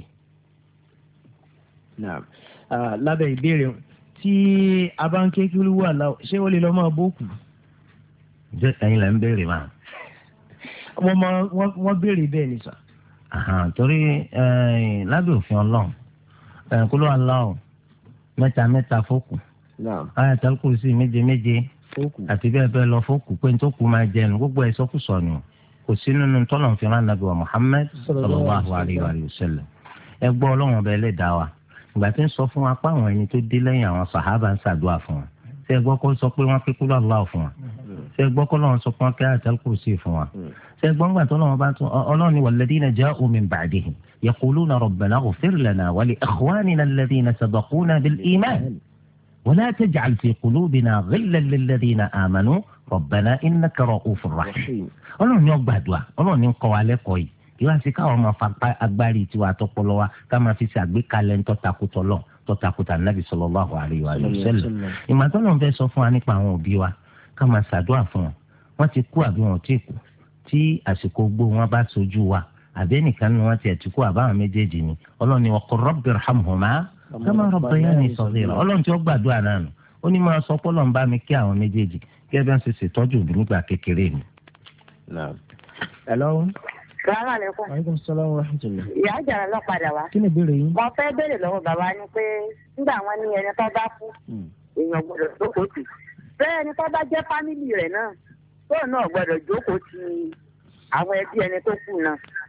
lábẹ́ ìbéèrè tí a bá ń ké kí olúwo àlá ṣé ó lè lọ́ máa bókù. jẹ́ ẹ̀yin lẹ́ ń béèrè máa. wọ́n mọ wọ́n béèrè bẹ́ẹ̀ ni sà. torí lábẹ́ òfin ọlọ́run kúló aláwọ̀ mẹ́ta mẹ́ta fókù Ayatul Kursi méje méje àti bẹ́ẹ̀ bẹ́ẹ̀ lọ fókù pé ní tó kù máa jẹun gbogbo ẹ̀ sọ́kùsọ ni kò sí nínú tọ́lọ̀ fi rán nàbí wa Muhammad sallallahu alayhi wa sallam ẹ gbọ́ ọlọ́run ọba ẹlẹ́dàá wa ìgbà tí ń sọ fún wa pé àwọn ẹni tó dé lẹ́yìn àwọn sàhábà ń ṣàdúrà fún wa ṣé ẹ gbọ́ kó sọ pé wọ́n pé kúló aláwọ̀ fún wa ṣé ẹ gbọ́ kó lọ́wọ́ sọ pé wọ́n pé Ayatul Kursi fún wa ṣé ẹ gbọ́ ńgbà tó lọ́wọ́ bá tún ọlọ́run ni walladhina ja'u min ba'dihim yaquluna rabbana ighfir lana wa li ikhwanina alladhina sabaquna bil iman wa la taj'al fi qulubina ghillan lilladhina amanu rabbana innaka ra'ufur rahim ọlọ́run ni ó gbàdúrà ọlọ́run ni ń kọ́ wa lẹ́kọ̀ọ́ yìí kí wọ́n ti káwọn máa fa agbárí tiwa tọpọlọ wa ká máa fi ṣe àgbékalẹ̀ ń tọ́takùtọ̀ lọ tọ́takùtà nàbì sallallahu alaihi wa sallam ìmọ̀tọ́ náà fẹ́ sọ fún wa nípa àwọn òbí wa ká máa ṣàdúrà fún wọn wọ́n ti kú àbí wọn ò tí ì kú tí àsìkò gbó wọn bá sojú wa àbẹ́nìkan ni wọ́n ti ẹ̀ ti kú àbáwọn méjèèjì ni ọlọ́run ni wa qur rabbi irhamhuma kama rabbayani saghira ọlọ́run tí ó gbàdúrà náà nù ó ní máa sọ pé ọlọ́run bá mi kí àwọn méjèèjì kí ẹ bá ń ṣe ṣètọ́jú òbí nígbà kékeré mi. Hello. Assalamu alaikum. Aleykum salaam wa rahmatullah. Ìyá àjàrà lọ padà wá. Kí ni ìbéèrè yín? Mo fẹ́ béèrè lọ́wọ́ bàbá ni pé nígbà wọn ní ẹni tó bá kú èèyàn gbọ́dọ̀ jókòó tì. Bẹ́ẹ̀ ni tó bá jẹ́ fámìlì rẹ̀ náà tóun náà gbọ́dọ̀ jókòó tì àwọn ẹbí ẹni tó kú náà.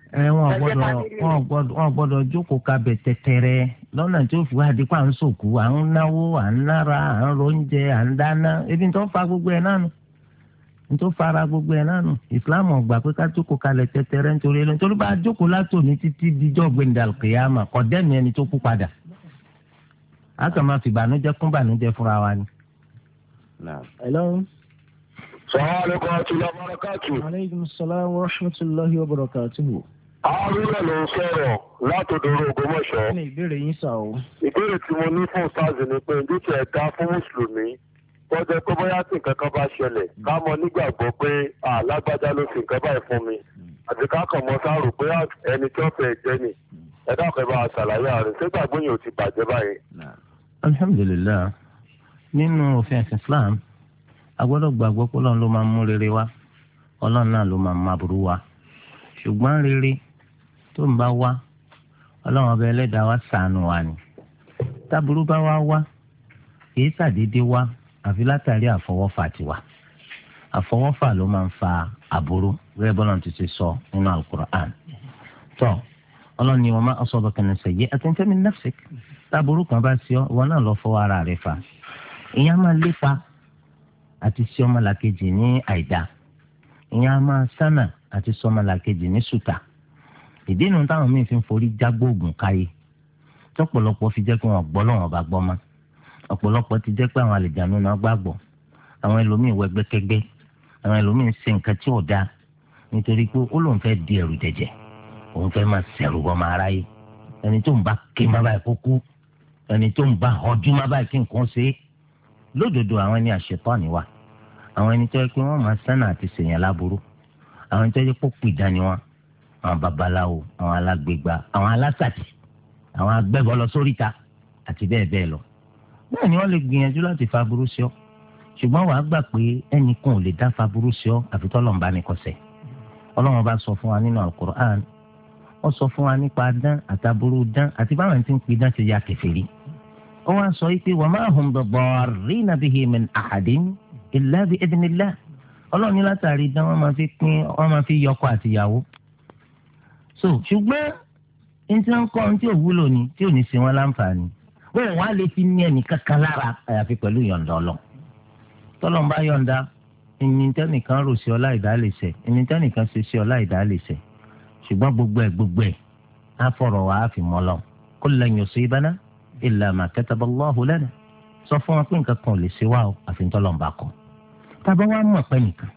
ẹ wọn gbọ́dọ̀ wọn gbọ́dọ̀ wọn gbọ́dọ̀ jókòó kabẹ tẹtẹrẹ lọ́nà tí ó fi wá dípò à ń sòkú à ń náwó à ń nára à ń róúnjẹ à ń dáná ebi tó fa gbogbo ẹ náà nù nítorí fara gbogbo ẹ náà nù ìsìláàmù ọgbà pé ká jókòó kalẹ̀ tẹtẹrẹ nítorí ẹlẹ́ni nítorí bá a jókòó látòní títí díjọ́ gbẹ̀ndàl kìyàmà kọ́dẹ́mi ẹni tó kú padà a kàn máa fi ìbànújẹ́ kún ìbànújẹ́ fúnra wa ni. hello. Assalamu alaikum wa rahmatullahi wa barakatuh. aleykum salaam wa rahmatulahi wa barakatuhu. Àrùnà ló ń sọ̀rọ̀ látòdòrò Ògbómọ̀ṣọ́. kí ni ìbéèrè yín sà o. ìbéèrè tí mo ní fún sáàzì ni pé ǹjẹ́ ẹ̀ dá fún mùsùlùmí tọ́jọ́ pé bóyá tí nǹkan kan bá ṣẹlẹ̀ ká mọ nígbàgbọ́ pé alágbájá ló fi nǹkan báyìí fún mi àti ká kàn mọ́ sáàrò pé ẹni tí wọ́n fẹ́ jẹ́ ni ẹ dákẹ́ bá a ṣàlàyé àrùn ṣégbàgbọ́ yẹn ò ti bàjẹ́ báyìí. alhamdulilayi nínú òfin ẹ̀sìn Islam a gbọ́dọ̀ gbàgbọ́ pé Ọlọ́run ló máa ń mú rere wá Ọlọ́run náà ló máa ń má burú wá ṣùgbọ́n rere tó ń bá wá Ọlọ́run ọba ẹlẹ́dàá wá ṣàánú wa ni táburú bá wá wá kìí ṣàdédé wá àfi látàrí àfọwọ́fà tiwa àfọwọ́fà ló máa ń fa àbúrú rẹ bọ́lá ti ṣe sọ nínú alukur'an tó Ọlọ́run ni wa ma asabaka min sayyi'atin famin nafsik táburú kan bá sí ọ ìwọ náà lọ fọwọ́ ara rẹ fà ìyẹn máa lépa àti sí ọmọlàkejì ní àìdá ìyẹn máa sánà àti sí ọmọlàkejì ní sùtà ìdí inú táwọn míín fi ń forí jágbóògùn káyé tọ́pọ̀lọpọ̀ fi jẹ́ pé wọ́n gbọ́ lọ́wọ́n bá gbọ́ mọ́ ọ̀pọ̀lọpọ̀ ti jẹ́ pé àwọn àlejànú náà gbàgbọ́ àwọn ẹlòmíín wọ ẹgbẹ́kẹ́gbẹ́ àwọn ẹlòmíín ṣe nǹkan tí ò dáa nítorí pé ó lóun fẹ́ di ẹ̀rù jẹ̀jẹ̀ òun fẹ́ máa ṣẹ̀rù bọ́ máa ráyé ẹni tó ń bá ké má báyìí kó kú ẹni tó ń bá ọdún má báyìí kí nǹkan ṣe é lódodo àwọn ẹni àṣetọ́ni wà àwọn ẹni tó yẹ pé wọ́n máa sánà àti ṣèyàn láburú àwọn ẹni tó yẹ pé pìdá ni wọ́n àwọn babaláwo àwọn alágbègbà àwọn alásàtì àwọn agbẹ́bọ lọ sóríta àti bẹ́ẹ̀ bẹ́ẹ̀ lọ. bẹ́ẹ̀ ni wọ́n lè gbìyànjú láti fa burú sí ọ ṣùgbọ́n wàá gbà pé ẹnìkan ò lè dá fa burú sí ọ àfi tọ́lọ́run bá ní kọsẹ̀. ọlọ́run bá sọ fún wa nínú Al-Qur'an ó sọ fún wa nípa dán àtàbúrú dán àti báwọn tí ń pin dán ti ya kèfèrí. ó wá sọ pé wa ma hum bidarrina bihi min ahadin illa bi idhnillah ọlọ́run ní látàrí dán wọ́n máa fi pín wọ́n máa fi yọkọ àtìyàwó. so ṣùgbọ́n ntí wọn kọ́ ntí òwúlò ni tí ò ní ṣe wọn láǹfààní wọn wà lè fi ní ẹnì kankan lára àyàfi pẹ̀lú yọ̀ǹda ọlọ tọ́lọ̀ ń bá yọ̀ǹda ìnìtẹ́nìkan rò sí ọlá ìdá lè ṣẹ ìnìtẹ́nìkan ṣe sí ọlá ìdá lè ṣẹ ṣùgbọ́n gbogbo ẹ̀ gbogbo ẹ̀ á fọ̀rọ̀ wá á fi mọ́ lọ kul lan yusibana illa ma kataba Allahu lana sọ fún wọn pé nǹkan kan ò lè ṣe wá o àfi tọ́lọ̀ ń bá kọ́ tábà wá mọ̀ pẹ́ nìkan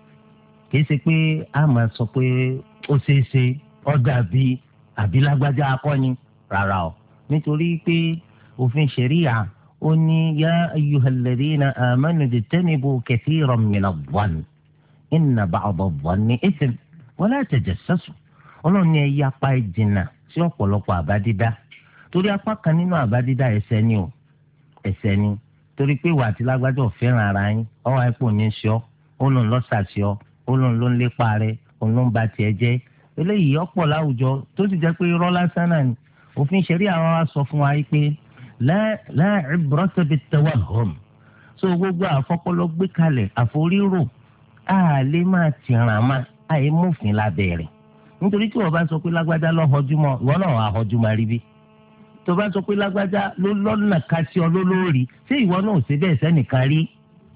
kì í ṣe pé a máa sọ pé ó ṣeé ṣe ó dàbí àbí lágbájá akọni rárá o nítorí pé òfin ṣẹ̀ríà ó ní yá ayyuhal ladhina amanu ijtanibu kathiran mina dhanni inna ba'da dhanni ithm wala tajassasu ọlọ́run ní ẹ yá apá ìjìnà sí ọ̀pọ̀lọpọ̀ àbádídá torí apá kan nínú àbádídá ẹ̀ṣẹ̀ ni o ẹ̀ṣẹ̀ ni torí pé ìwà àti lágbájá ò fẹ́ràn ara yín ọwọ́ àìpò ní í ṣe ọ́ ó lòun lọ́sàsì ọ́ ó lòun ló ń lépa rẹ̀ òun ló ń ba tiẹ̀ jẹ́ eléyìí ọ̀pọ̀ láwùjọ tó sì jẹ́ pé irọ́ lásán náà ni òfin ṣẹ̀rí àwọn wa sọ fún wa yìí pé la ibrata bit-tawahhum so gbogbo àfọpọlọ gbé kalẹ̀ àforírò a lè máa tìràn má àyè mọ́fin lábẹ́ rẹ̀ nítorí tí wọ́n bá sọ pé lágbájá lọ́ họjú mọ́ ìwọ náà wà họjú máa rí bí tó bá sọ pé lágbájá ló lọ́nà ká sí ọ lólórí ṣé ìwọ náà ò ṣe bẹ́ẹ̀ sẹ́nìkan rí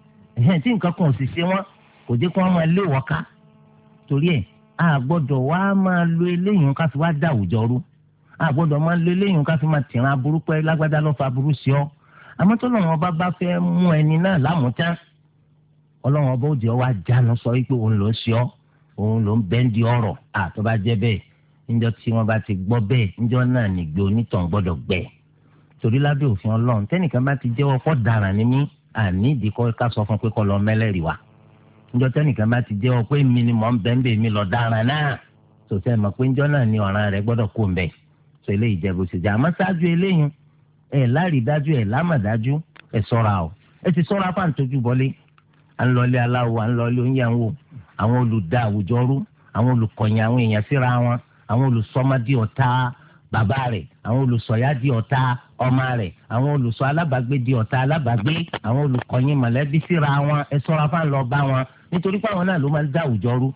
tí nǹkan kan ò sì ṣe wọ́n kò jẹ́ kí wọ́n máa lé wọ́ká torí ẹ̀ a gbọ́dọ̀ wá máa lo eléyìí ká fi wá dá àwùjọ rú a gbọ́dọ̀ máa lo eléyìí ká fi máa tìran aburú pé lágbádá ló fa aburú sí ọ àmọ́ tó lọ́wọ́ bá bá fẹ́ mú ẹni náà lámùtán ọlọ́wọ́ bá òjò wa jánu sọ wípé òun ló ń sí ọ òun ló ń bẹ́ńdì ọ̀rọ̀ àtọ́ bá jẹ́ bẹ́ẹ̀ níjọ́ tí wọ́n bá ti gbọ́ bẹ́ẹ̀ níjọ́ náà nìgbẹ́ onítàn gbọ́dọ̀ gbẹ torí lábẹ́ òfin ọlọ́run tẹ́nìkan bá ti jẹ́wọ́ kọ́ dáràn ní mí àní ìdíkọ́ ká sọ fún pé kọ́ lọ mẹ́lẹ́rìí wa njọ tẹnìkan bá ti jẹ́wọ́ pé mi ni mò ń bẹ ń bẹ mi lọ dára náà sòtẹ́ mọ̀ pé njọ́ náà ni ọ̀ràn rẹ̀ gbọ́dọ̀ kó ń bẹ̀ sọ eléyìí jẹ́ bó ṣe jẹ́ àmọ́ ṣáájú eléyìí ẹ̀ láàrí dájú ẹ̀ lámàdájú ẹ̀ sọ́ra o ẹ̀ ti sọ́ra fáwọn tójú bọ́lé à ń lọlé aláwo à ń lọlé oúnjẹ ń wò àwọn olùdá àwùjọ rú àwọn olùkọ̀yìn àwọn èèyàn síra wọn àwọn olùsọmọdé ọ̀tá bàbá rẹ̀ àwọn olùsọ̀yádì ọ̀tá ọmọ rẹ̀ àwọn olùsọ alábàágbé di ọ̀tá alábàágbé àwọn olùkọ̀yìn mọ̀lẹ́bí síra wọn ẹ̀ sọ́ra fáwọn lọ bá wọn nítorí pé àwọn náà ló máa ń dá àwùjọ rú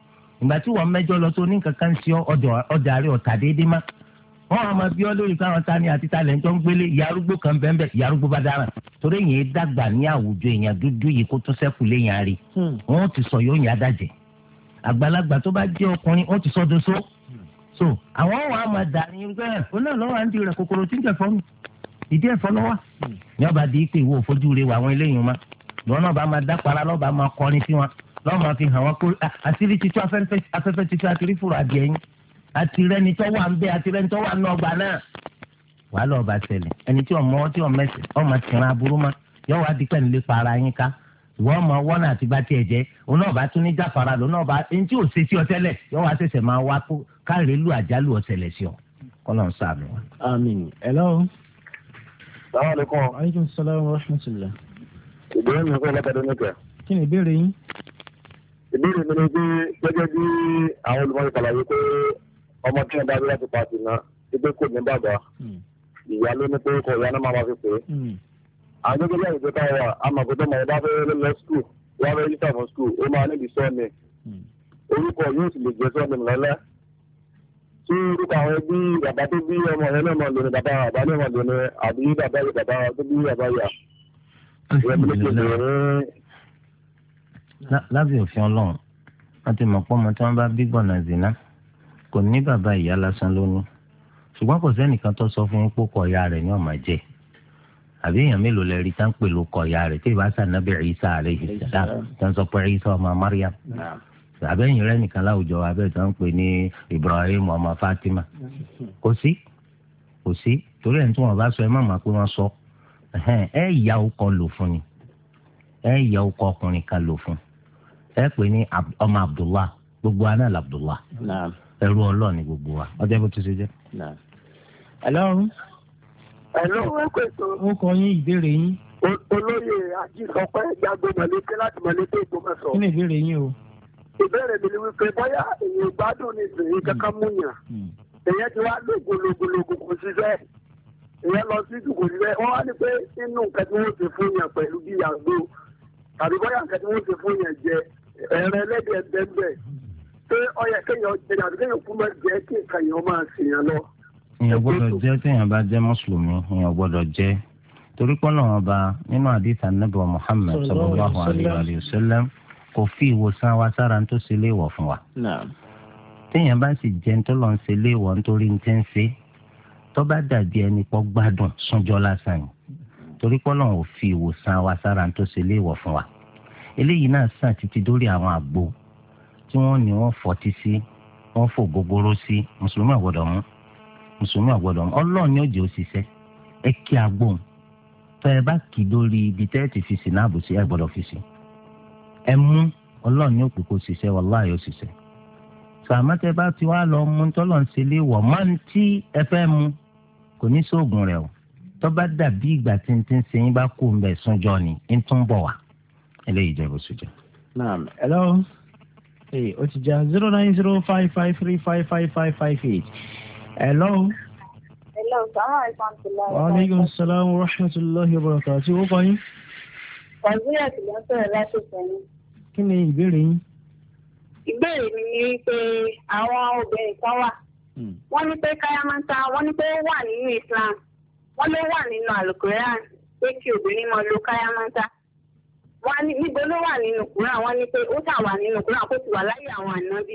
ìgbà tí wọ́n mẹ́jọ lọ tó ní kankan sí ọjà rẹ̀ ọ̀tà déédéé má wọ́n á máa bí ọ lórí káwọn tani àti talẹ̀ ń jọ ń gbélé ìyá arúgbó kan bẹ́ẹ̀ ìyá arúgbó bá dára torí èèyàn dàgbà ní àwùjọ èèyàn dúdú yìí kó tún sẹ́kù léèyàn rí wọ́n ti sọ yóò yàn adájẹ́ àgbàlagbà tó bá jẹ́ ọkùnrin wọ́n ti sọ doso so àwọn wà á máa dà ní irúgbẹ́ ẹ̀ ó náà lọ́wọ́ à ń di rẹ̀ kòkòrò tí ń jẹ̀fọ́ mi ìdí ẹ̀fọ́ lọ́wọ́ ní ọba di pé ìwọ òfojú rẹ̀ wà àwọn eléyìí ma lọ́wọ́ náà bá máa dápara lọ́ba máa kọrin sí wọn lọ́wọ́ máa fi hàn wọ́n pé àṣírí títú afẹ́fẹ́ títú àtìrí fúru adìẹ yín àtìrẹ́ni tó wà ń bẹ àtìrẹ́ni tó wà ń ọgbà náà wàá lọ́ọ́ bá ṣẹlẹ̀ ẹni tí ọmọ tí ọmọ ẹsẹ̀ ọmọ tìran aburú ma yọ wá di pẹ́ẹ́ni lé para yín ká ìwọ ọmọ wọ́nà àti bá tiẹ̀ jẹ́ òun náà bá tún ní jáfara lòun náà bá ẹni tí ò ṣe sí ọ tẹ́lẹ̀ yọ wá ṣẹ̀ṣẹ̀ máa wá kó káàrí lu àjálù ọ̀sẹ̀lẹ̀ sí ọ kọ́lọ́ ń sàmì wọn. àmín. hello. salaamaleykum. aleykum salaam wa rahmatulah. ìbéèrè mi kọ́ lọ́kàdé nìkẹ́. kí ni ìbéèrè yín. ìbéèrè mi ni pé gẹ́gẹ́ bí àwọn olùmọ̀ ìkàlàyé pé ọmọ tí wọn bá rí láti pàṣẹ náà ibi kò ní bàbá ìyá ló ní pé kò ìyá náà máa ma fi pè é. àwọn gẹ́gẹ́ bí àwùjọ tá a wà amọ̀gbọ́dọ̀ mọ̀ bá fẹ́ lọ skul wọ́n fẹ́ yíṣà fún skul ó máa níbi sọ́ọ̀nì orúkọ yóò sì lè jẹ́ sọ́ọ̀nì lọ́lẹ́. tí orúkọ àwọn ẹbí bàbá tó bí ọmọ yẹn náà mọ̀ lónìí bàbá bàbá náà mọ̀ lónìí àbí bàbá yìí bàbá tó bí bàbá yà. lábẹ́ òfin ọlọ́run wọ́n ti mọ̀ pé ọmọ tí wọ́n bá bí gbọ̀nà zina kò ní bàbá ìyá lásán lónìí ṣùgbọ́n kò sẹ́nìkan tó sọ fún yín pé kọ̀ ya rẹ̀ ní ọ̀mà jẹ́ àbí èèyàn mélòó lẹ rí tá ń pè ló kọ̀ ya rẹ̀ tí ìbá sànàbẹ̀ Ìsá alayhi salam tó ń sọ pé Ìsá ọmọ Maryam àbẹ́yìn rẹ̀ nìkan láwùjọ abẹ́ tó ń pè ní Ibrahim ọmọ Fatima kò sí kò sí torí ẹni tí wọ́n bá sọ ẹ má máa pé wọ́n sọ ẹ ìyá ọkọ lò fún ni ẹ ìyá ọkọ ọkùnrin kan lò fún ẹ pè ní ọmọ Abdullah gbogbo aná Abdullah ẹrú Ọlọ́run ni gbogbo wa ọjọ́ bó ti ṣe jẹ́. Hello. Hello, wọ́n pè tó. ó kọ yín ìbéèrè yín. olóyè ajísọpẹ́ jágbé mọ̀lẹ́kẹ́ láti mọ̀lẹ́kẹ́ ìgbọ́mọ̀sọ. kí ni ìbéèrè yín o. ìbéèrè mi ni wípé bóyá èyí gbádùn ní ìsìn kankan mú yàn èyàn ti wá lóògùn lóògùn lóògùn kò ṣiṣẹ́ èyàn lọ sí ìdùkò ṣiṣẹ́ wọ́n wá ní pé inú nǹkan tí wọ́n ti fún yàn pẹ̀lú bí yàgbó tàbí bóyá nǹkan tí wọ́n ti fún yàn jẹ ẹ̀rẹ̀ ẹlẹ́dẹ̀ẹ́ bẹ́ẹ̀ pé ọyẹ kéèyàn jẹ àbí kéèyàn kú mọ́ jẹ́ kí nǹkan yẹn máa ṣèyàn lọ. èèyàn gbọ́dọ̀ jẹ́ téèyàn bá jẹ́ mùsùlùmí èèyàn gbọ́dọ̀ jẹ́ torí pé Ọlọ́run ọba nínú àdìsá nàbẹ Muhammad sallallahu alayhi wa sallam kò fi ìwòsàn wa sára tó ṣe léèwọ̀ fún wa. téèyàn bá sì jẹ́ tó lọ́n ṣe léèwọ̀ nítorí ní tẹ́ ń ṣe tó bá dàbí ẹni pọ́ gbádùn súnjọ́ lásán yìí torí pé Ọlọ́run ò fi ìwòsàn wa sára tó ṣe léèwọ̀ fún wa. eléyìí náà sàn títí dórí àwọn àgbo tí wọ́n ní wọ́n fọtí sí wọ́n fò gogoro sí mùsùlùmí àgbọ́dọ̀ mú mùsùlùmí àgbọ́dọ̀ mú Ọlọ́run ní òjò òṣìṣẹ́ ẹ kí agbóhùn tọ́ ẹ bá kì í lórí ibi tẹ́ ẹ ti fi sí náà bù sí ẹ gbọ́dọ̀ fi sí ẹ mú Ọlọ́run ní òpè kó ṣiṣẹ́ wàláhì yóò ṣiṣẹ́ sàmọ́tẹ́ bá ti wá lọ mú tọ́lọ̀ ń ṣe léwọ̀ máa ń tí ẹ fẹ́ mu kò ní sóògùn rẹ̀ o tó bá dàbí ìgbà tí n ti ń ṣe yín bá kú ń bẹ̀ súnjọ́ ni ń tún bọ̀ wá eléyìí jẹ́ bó ṣe jẹ́. naam hello ee o ti ja zero nine zero five five three five five five five eight hello. hello salaamaleykum. wa aleykum salaam wa rahmatulahi wa barakatuh o kọ́ yín. nàìjíríà ti lọ sọ̀rọ̀ láti sẹ́yìn. kí ni ìbéèrè yín. ìbéèrè mi ni pé àwọn obìnrin kan wà wọ́n ní pé káyámátá wọ́n ní pé ó wà nínú Islam wọ́n ló wà nínú alukoran pé kí obìnrin máa lo káyámátá wọ́n ní níbo ló wà nínú Kùránì wọ́n ní pé ó ṣà wà nínú Kùránì kó ti wà láyé àwọn ànábì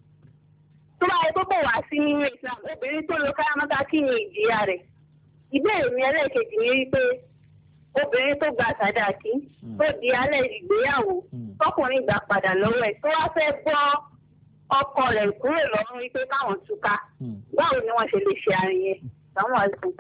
tó bá yẹ tó bọ̀ wá sí nínú Islam obìnrin tó lo káyámátá kí ni ìjìyà rẹ̀. ìbéèrè mi ẹlẹ́ẹ̀kejì ni wípé obìnrin tó gba sàdáàkì tó di alẹ́ ìgbéyàwó tọkùnrin gbà padà lọ́wọ́ ẹ̀ tó wá fẹ́ bọ́ ọkọ rẹ̀ kúrò lọ́rùn wípé káwọn túká báwo ni wọ́n ṣe lè ṣe àárín yẹn sáwọn àgbọn.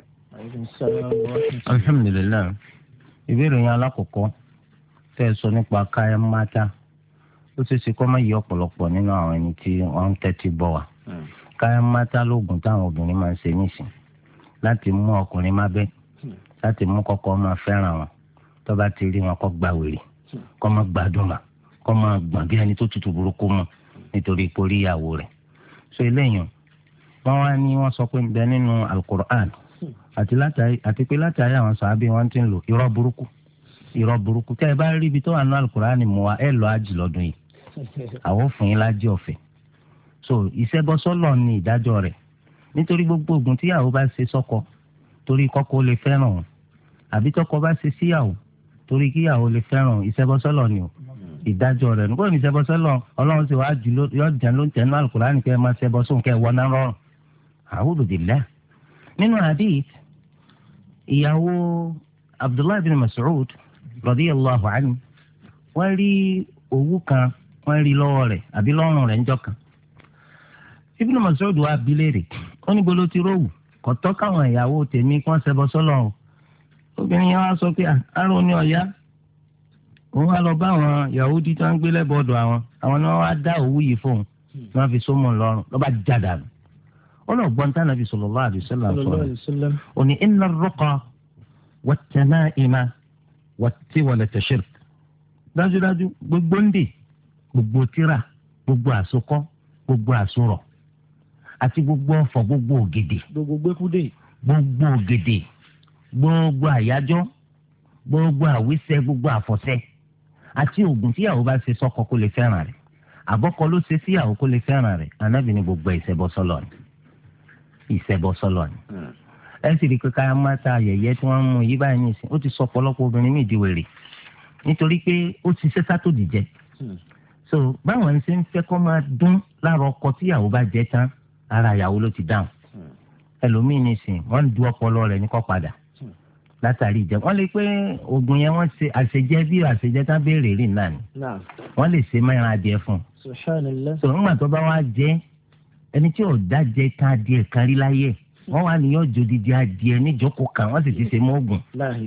alhamdulilayi ìbéèrè yẹn alákọ̀ọ́kọ́ tẹ́ ẹ sọ nípa káyán mátá ó ṣeé ṣe kó má yí ọ̀pọ̀lọpọ̀ nínú àwọn ẹni tí wọ́n ń tẹ́tí bọ̀ wá káyán mátá lóògùn táwọn obìnrin máa ń ṣe nísìn láti mú ọkùnrin má bẹ́ láti mú kọ́kọ́ máa fẹ́ràn wọn tó bá ti rí wọn kó gba wèrè kó máa gbádùn mà kó máa gbọ̀n bí ẹni tó tutù burúkú mu nítorí ipò rí ìyàwó rẹ̀ so eléyìí wọ́n wá ní wọ́n sọ pé bẹ nínú alukur'an àti àti pé láti ayé àwọn sàábì wọ́n ti ń lò irọ́ burúkú irọ́ burúkú tẹ́ ẹ bá rí ibi tó wà ní alukur'an mú wa ẹ lọ àjì lọ́dún yìí àwọn òfin yín lájì ọ̀fẹ́ so ìṣẹbọsọ́lọ̀ ni ìdájọ́ rẹ̀ nítorí gbogbo oògùn tíyàwó bá ṣe sọ́kọ torí kọ́kọ́ lè fẹ́ràn òun àbí tọ́kọ bá ṣe síyàwó torí kíyàwó lè fẹ́ràn ìṣẹbọsọ́lọ̀ ni o ìdájọ́ rẹ̀ nígbà tí ìṣẹbọsọ́lọ̀ ọlọ́run ti wàá jù yọ jẹun ló ń tẹnu Al-Qur'ani kẹ́ ẹ máa ṣẹbọ sóhun kẹ́ ẹ wọ náà rọrùn a'udhu billah. nínú hadith ìyàwó Abdullahi bin Mas'ud radiyallahu anhu wọ́n rí owó kan wọ́n rí lọ́wọ́ rẹ̀ àbí lọ́rùn rẹ̀ ńjọ́ kan. Ibn Mas'ud wá bi léèrè ó ní bolo ti rówù kò tọ́ káwọn ìyàwó tèmi kí wọ́n ṣẹbọ sọ́lọ̀ o. obìnrin yẹn wá sọ pé àrùn ní ọ̀yá òun wá lọ bá àwọn Yahudi tí wọ́n ń gbé lẹ́bọ̀ọ́dọ̀ àwọn àwọn ni wọ́n wá dá owó yìí fóun ni wọ́n fi sómọ̀ lọ́rùn lọ́ba jádàánù. ó lọ gbọ́n tá nàbì sallallahu alaihi wasallam sọ̀rọ̀ ó ní inna ar-ruqa wat-tama'ima wat-tiwalata shirk. dájúdájú gbogbo ń dè gbogbo tíra gbogbo àsokọ́ gbogbo àsorọ̀ àti gbogbo ọ̀fọ̀ gbogbo ògèdè gbogbo gbẹkúdè gbogbo ògèdè gbogbo àyájọ́ gbogbo àwísẹ gbogbo àfọ̀ṣẹ àti oògùn tíyàwó bá ṣe sọ́kọ kó lè fẹ́ràn rẹ̀ àbọ́kọ ló ṣe síyàwó kó lè fẹ́ràn rẹ̀ Ànábì ní gbogbo ìṣẹbọsọ́lọ̀ ni ìṣẹbọsọ́lọ̀ ni. ẹ sì rí i pé ká má ta ayẹyẹ tí wọ́n ń mú yí báyìí nìsín ó ti sọ ọ̀pọ̀lọpọ̀ obìnrin ní ìdíwèrè nítorí pé ó ti ṣe sátó dìjẹ. so báwọn ṣe ń fẹ́ kó máa dún lára ọkọ tíyàwó bá jẹ tán ara ìyàwó ló ti dáhùn ẹlòmíín nìsín wọ́n ń du ọpọlọ rẹ̀ ní kó padà látàrí ìjẹ wọn lè pé oògùn yẹn wọn ṣe àṣejẹ bí àṣejẹ tá béèrè rìn náà ni wọn lè ṣe mẹ́rin adìẹ fún un so nígbà tó bá wá jẹ ẹni tí ò dájẹ kan adìẹ kan rí láyé wọn wà níyàn jòdìdì adìẹ níjókòó kan wọn sì ti ṣe mọ oògùn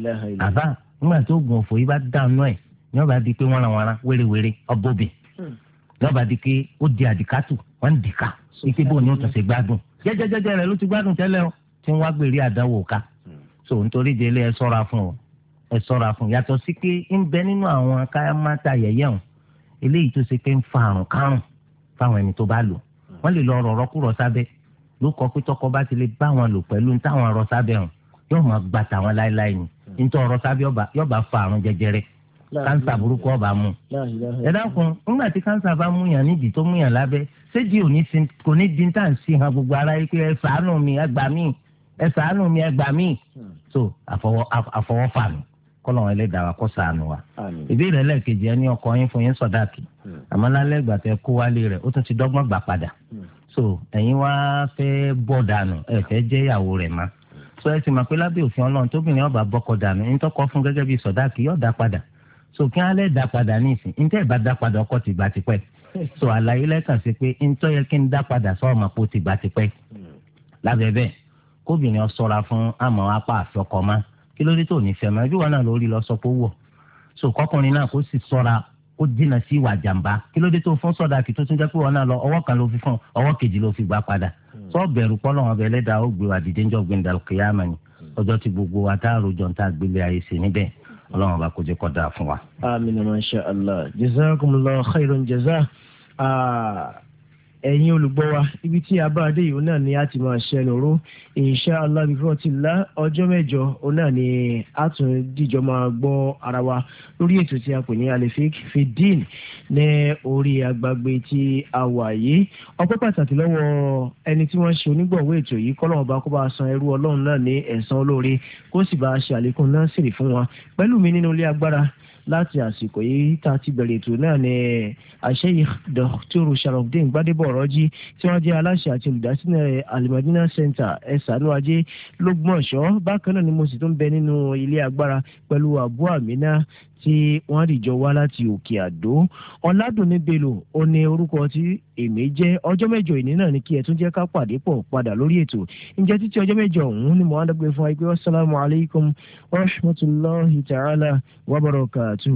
àbá nígbà tó oògùn òfò yìí bá dànù ẹ ní ọba di pé wọn ràn wọn rán wéréwéré ọbọbìn ní ọba di pé ó di àdìkátù wọn ń dìka ike bóun ni ó tún ṣe gbádùn jẹjẹjẹjẹ rẹ ló ti gbádùn tẹ́lẹ̀ o tí wọn wá gbèrè àdánwò ká so nítorí délé ẹ ṣọ́ra fún ọ ẹ ṣọ́ra fún yàtọ̀ sí pé ń bẹ nínú àwọn káyámátà yẹyẹ hàn eléyìí tó ṣe pé ń fa àrùn kárùn fáwọn ẹni tó bá lò wọ́n lè lọ rọ̀rọ̀ kúrọ̀ sábẹ́ ló kọ pé tọkọ bá ti lè bá wọn lò pẹ̀lú táwọn ọ̀rọ̀ sábẹ́ hàn yóò máa gba tàwọn láéláé ni nítorí ọ̀rọ̀ sábẹ́ yóò bá fa àrùn jẹjẹrẹ kánsà burúkú ọba mú ẹ dákun nígbà tí kánsà bá mú yàn nídìí tó mú yàn lábẹ́ séjì kò ní dín tá à ń sí hàn gbogbo ara yìí pé ẹ ṣàánú mi ẹ gbà mí ẹ ṣàánú mi ẹ gbà mí so àfọwọ́fà mi kọ́lọ̀ wọn ẹlẹ́dàá wa kó ṣàánú wa. ìbéèrè ẹlẹ́ẹ̀kejì ẹni ọkọ yín fún yín sọ̀dáàkì àmọ́ lálẹ́ ìgbà tẹ kó wálé rẹ̀ ó tún ti dọ́gbọ́n gbà padà so ẹ̀yin wá fẹ́ bọ́ dànù ẹ fẹ́ jẹ́ ìyàwó rẹ̀ má so ẹ sì mọ̀ pé lábẹ́ òfin ọlọ́run tóbìnrin ọba bọ́kọ dànù ní tọkọ fún gẹ́gẹ́ bí sọ̀dáàkì yóò dá padà so kí alẹ́ dá padà ní ìsìn ní tẹ́ ẹ bá dá padà ọkọ ti gbà tipẹ́ so àlàyé lẹ́kàn sí pé ní tọ́ yẹ kí n dá padà sọ́ọ̀mà kó ti gbà tipẹ́ lábẹ́ bẹ́ẹ̀ kóbìnrin ọ̀ṣọ́ra fún àmọ́ apá àfọkọ́ má kí ló dé tó ní fẹ́ mọ́ ẹbí wọn náà lórí lọ sọ pé ó wọ̀ so kọkùnrin náà kó sì ṣọ́ra ó dínà sí ìwà jàǹbá kí ló dé tó fún sọ̀dà kí tó tún jẹ́ pé wọn náà lọ ọwọ́ kan ló fi fún ọwọ́ kejì ló fi gbà padà sọ bẹ̀rù pọ́lọ́ wọn bẹ lẹ́dàá ó gbé wa dìde ńjọ́ gbé ndàlù kìyàmà ni ọjọ́ tí gbogbo wa tá a rojọ́ ń tá a gbélé ayé sí níbẹ̀ ọlọ́run bá kó jẹ́ kó dáa fún wa. amiina masha allah jazakumullahu khairan jaza ẹ̀yin olùgbọ́ wa ibi tí a bá dé yìí náà ni a ti máa ṣẹnu ró insha Allah bífọ́ ti lá ọjọ́ mẹ́jọ òun náà ni a tún dìjọ máa gbọ́ ara wa lórí ètò tí a pè ní alefik fidin ní orí agbágbé tí a wà yìí ọpẹ́ pàtàkì lọ́wọ́ ẹni tí wọ́n ṣe onígbọ̀wọ́ ètò yìí kọ́lọ́wọ́n bá kó bá san ẹrú ọlọ́run náà ní ẹ̀san olóore kó sì bá a ṣe àlékún náà sì rí fún wa pẹ̀lú mi nínú ilé agbára láti àsìkò yìí tá a ti bẹ̀rẹ̀ ètò náà ní Sheikh Doctor Sharafdeen Gbadebo Ọ̀rọ̀jí tí wọ́n jẹ́ aláṣẹ àti olùdásílẹ̀ Al-Madina Center ẹ̀sánú ajé lọ́gbọ̀nsọ́ bákan náà ni mo sì tún bẹ nínú ilé agbára pẹ̀lú Abu Amina tí wọ́n dìjọ wá láti òkè àdó ọ̀làdùnní bello ó ní orúkọ tí èmi jẹ́ ọjọ́ mẹ́jọ ìní náà ni kí ẹ tún jẹ́ ká pàdé pọ̀ padà lórí ètò ǹjẹ́ títí ọjọ́ mẹ́jọ ọ̀hún ni mo wá dọ́gbé fún wa pé assalamu alaikum wa rahmatullahi ta'ala wa barakatuh.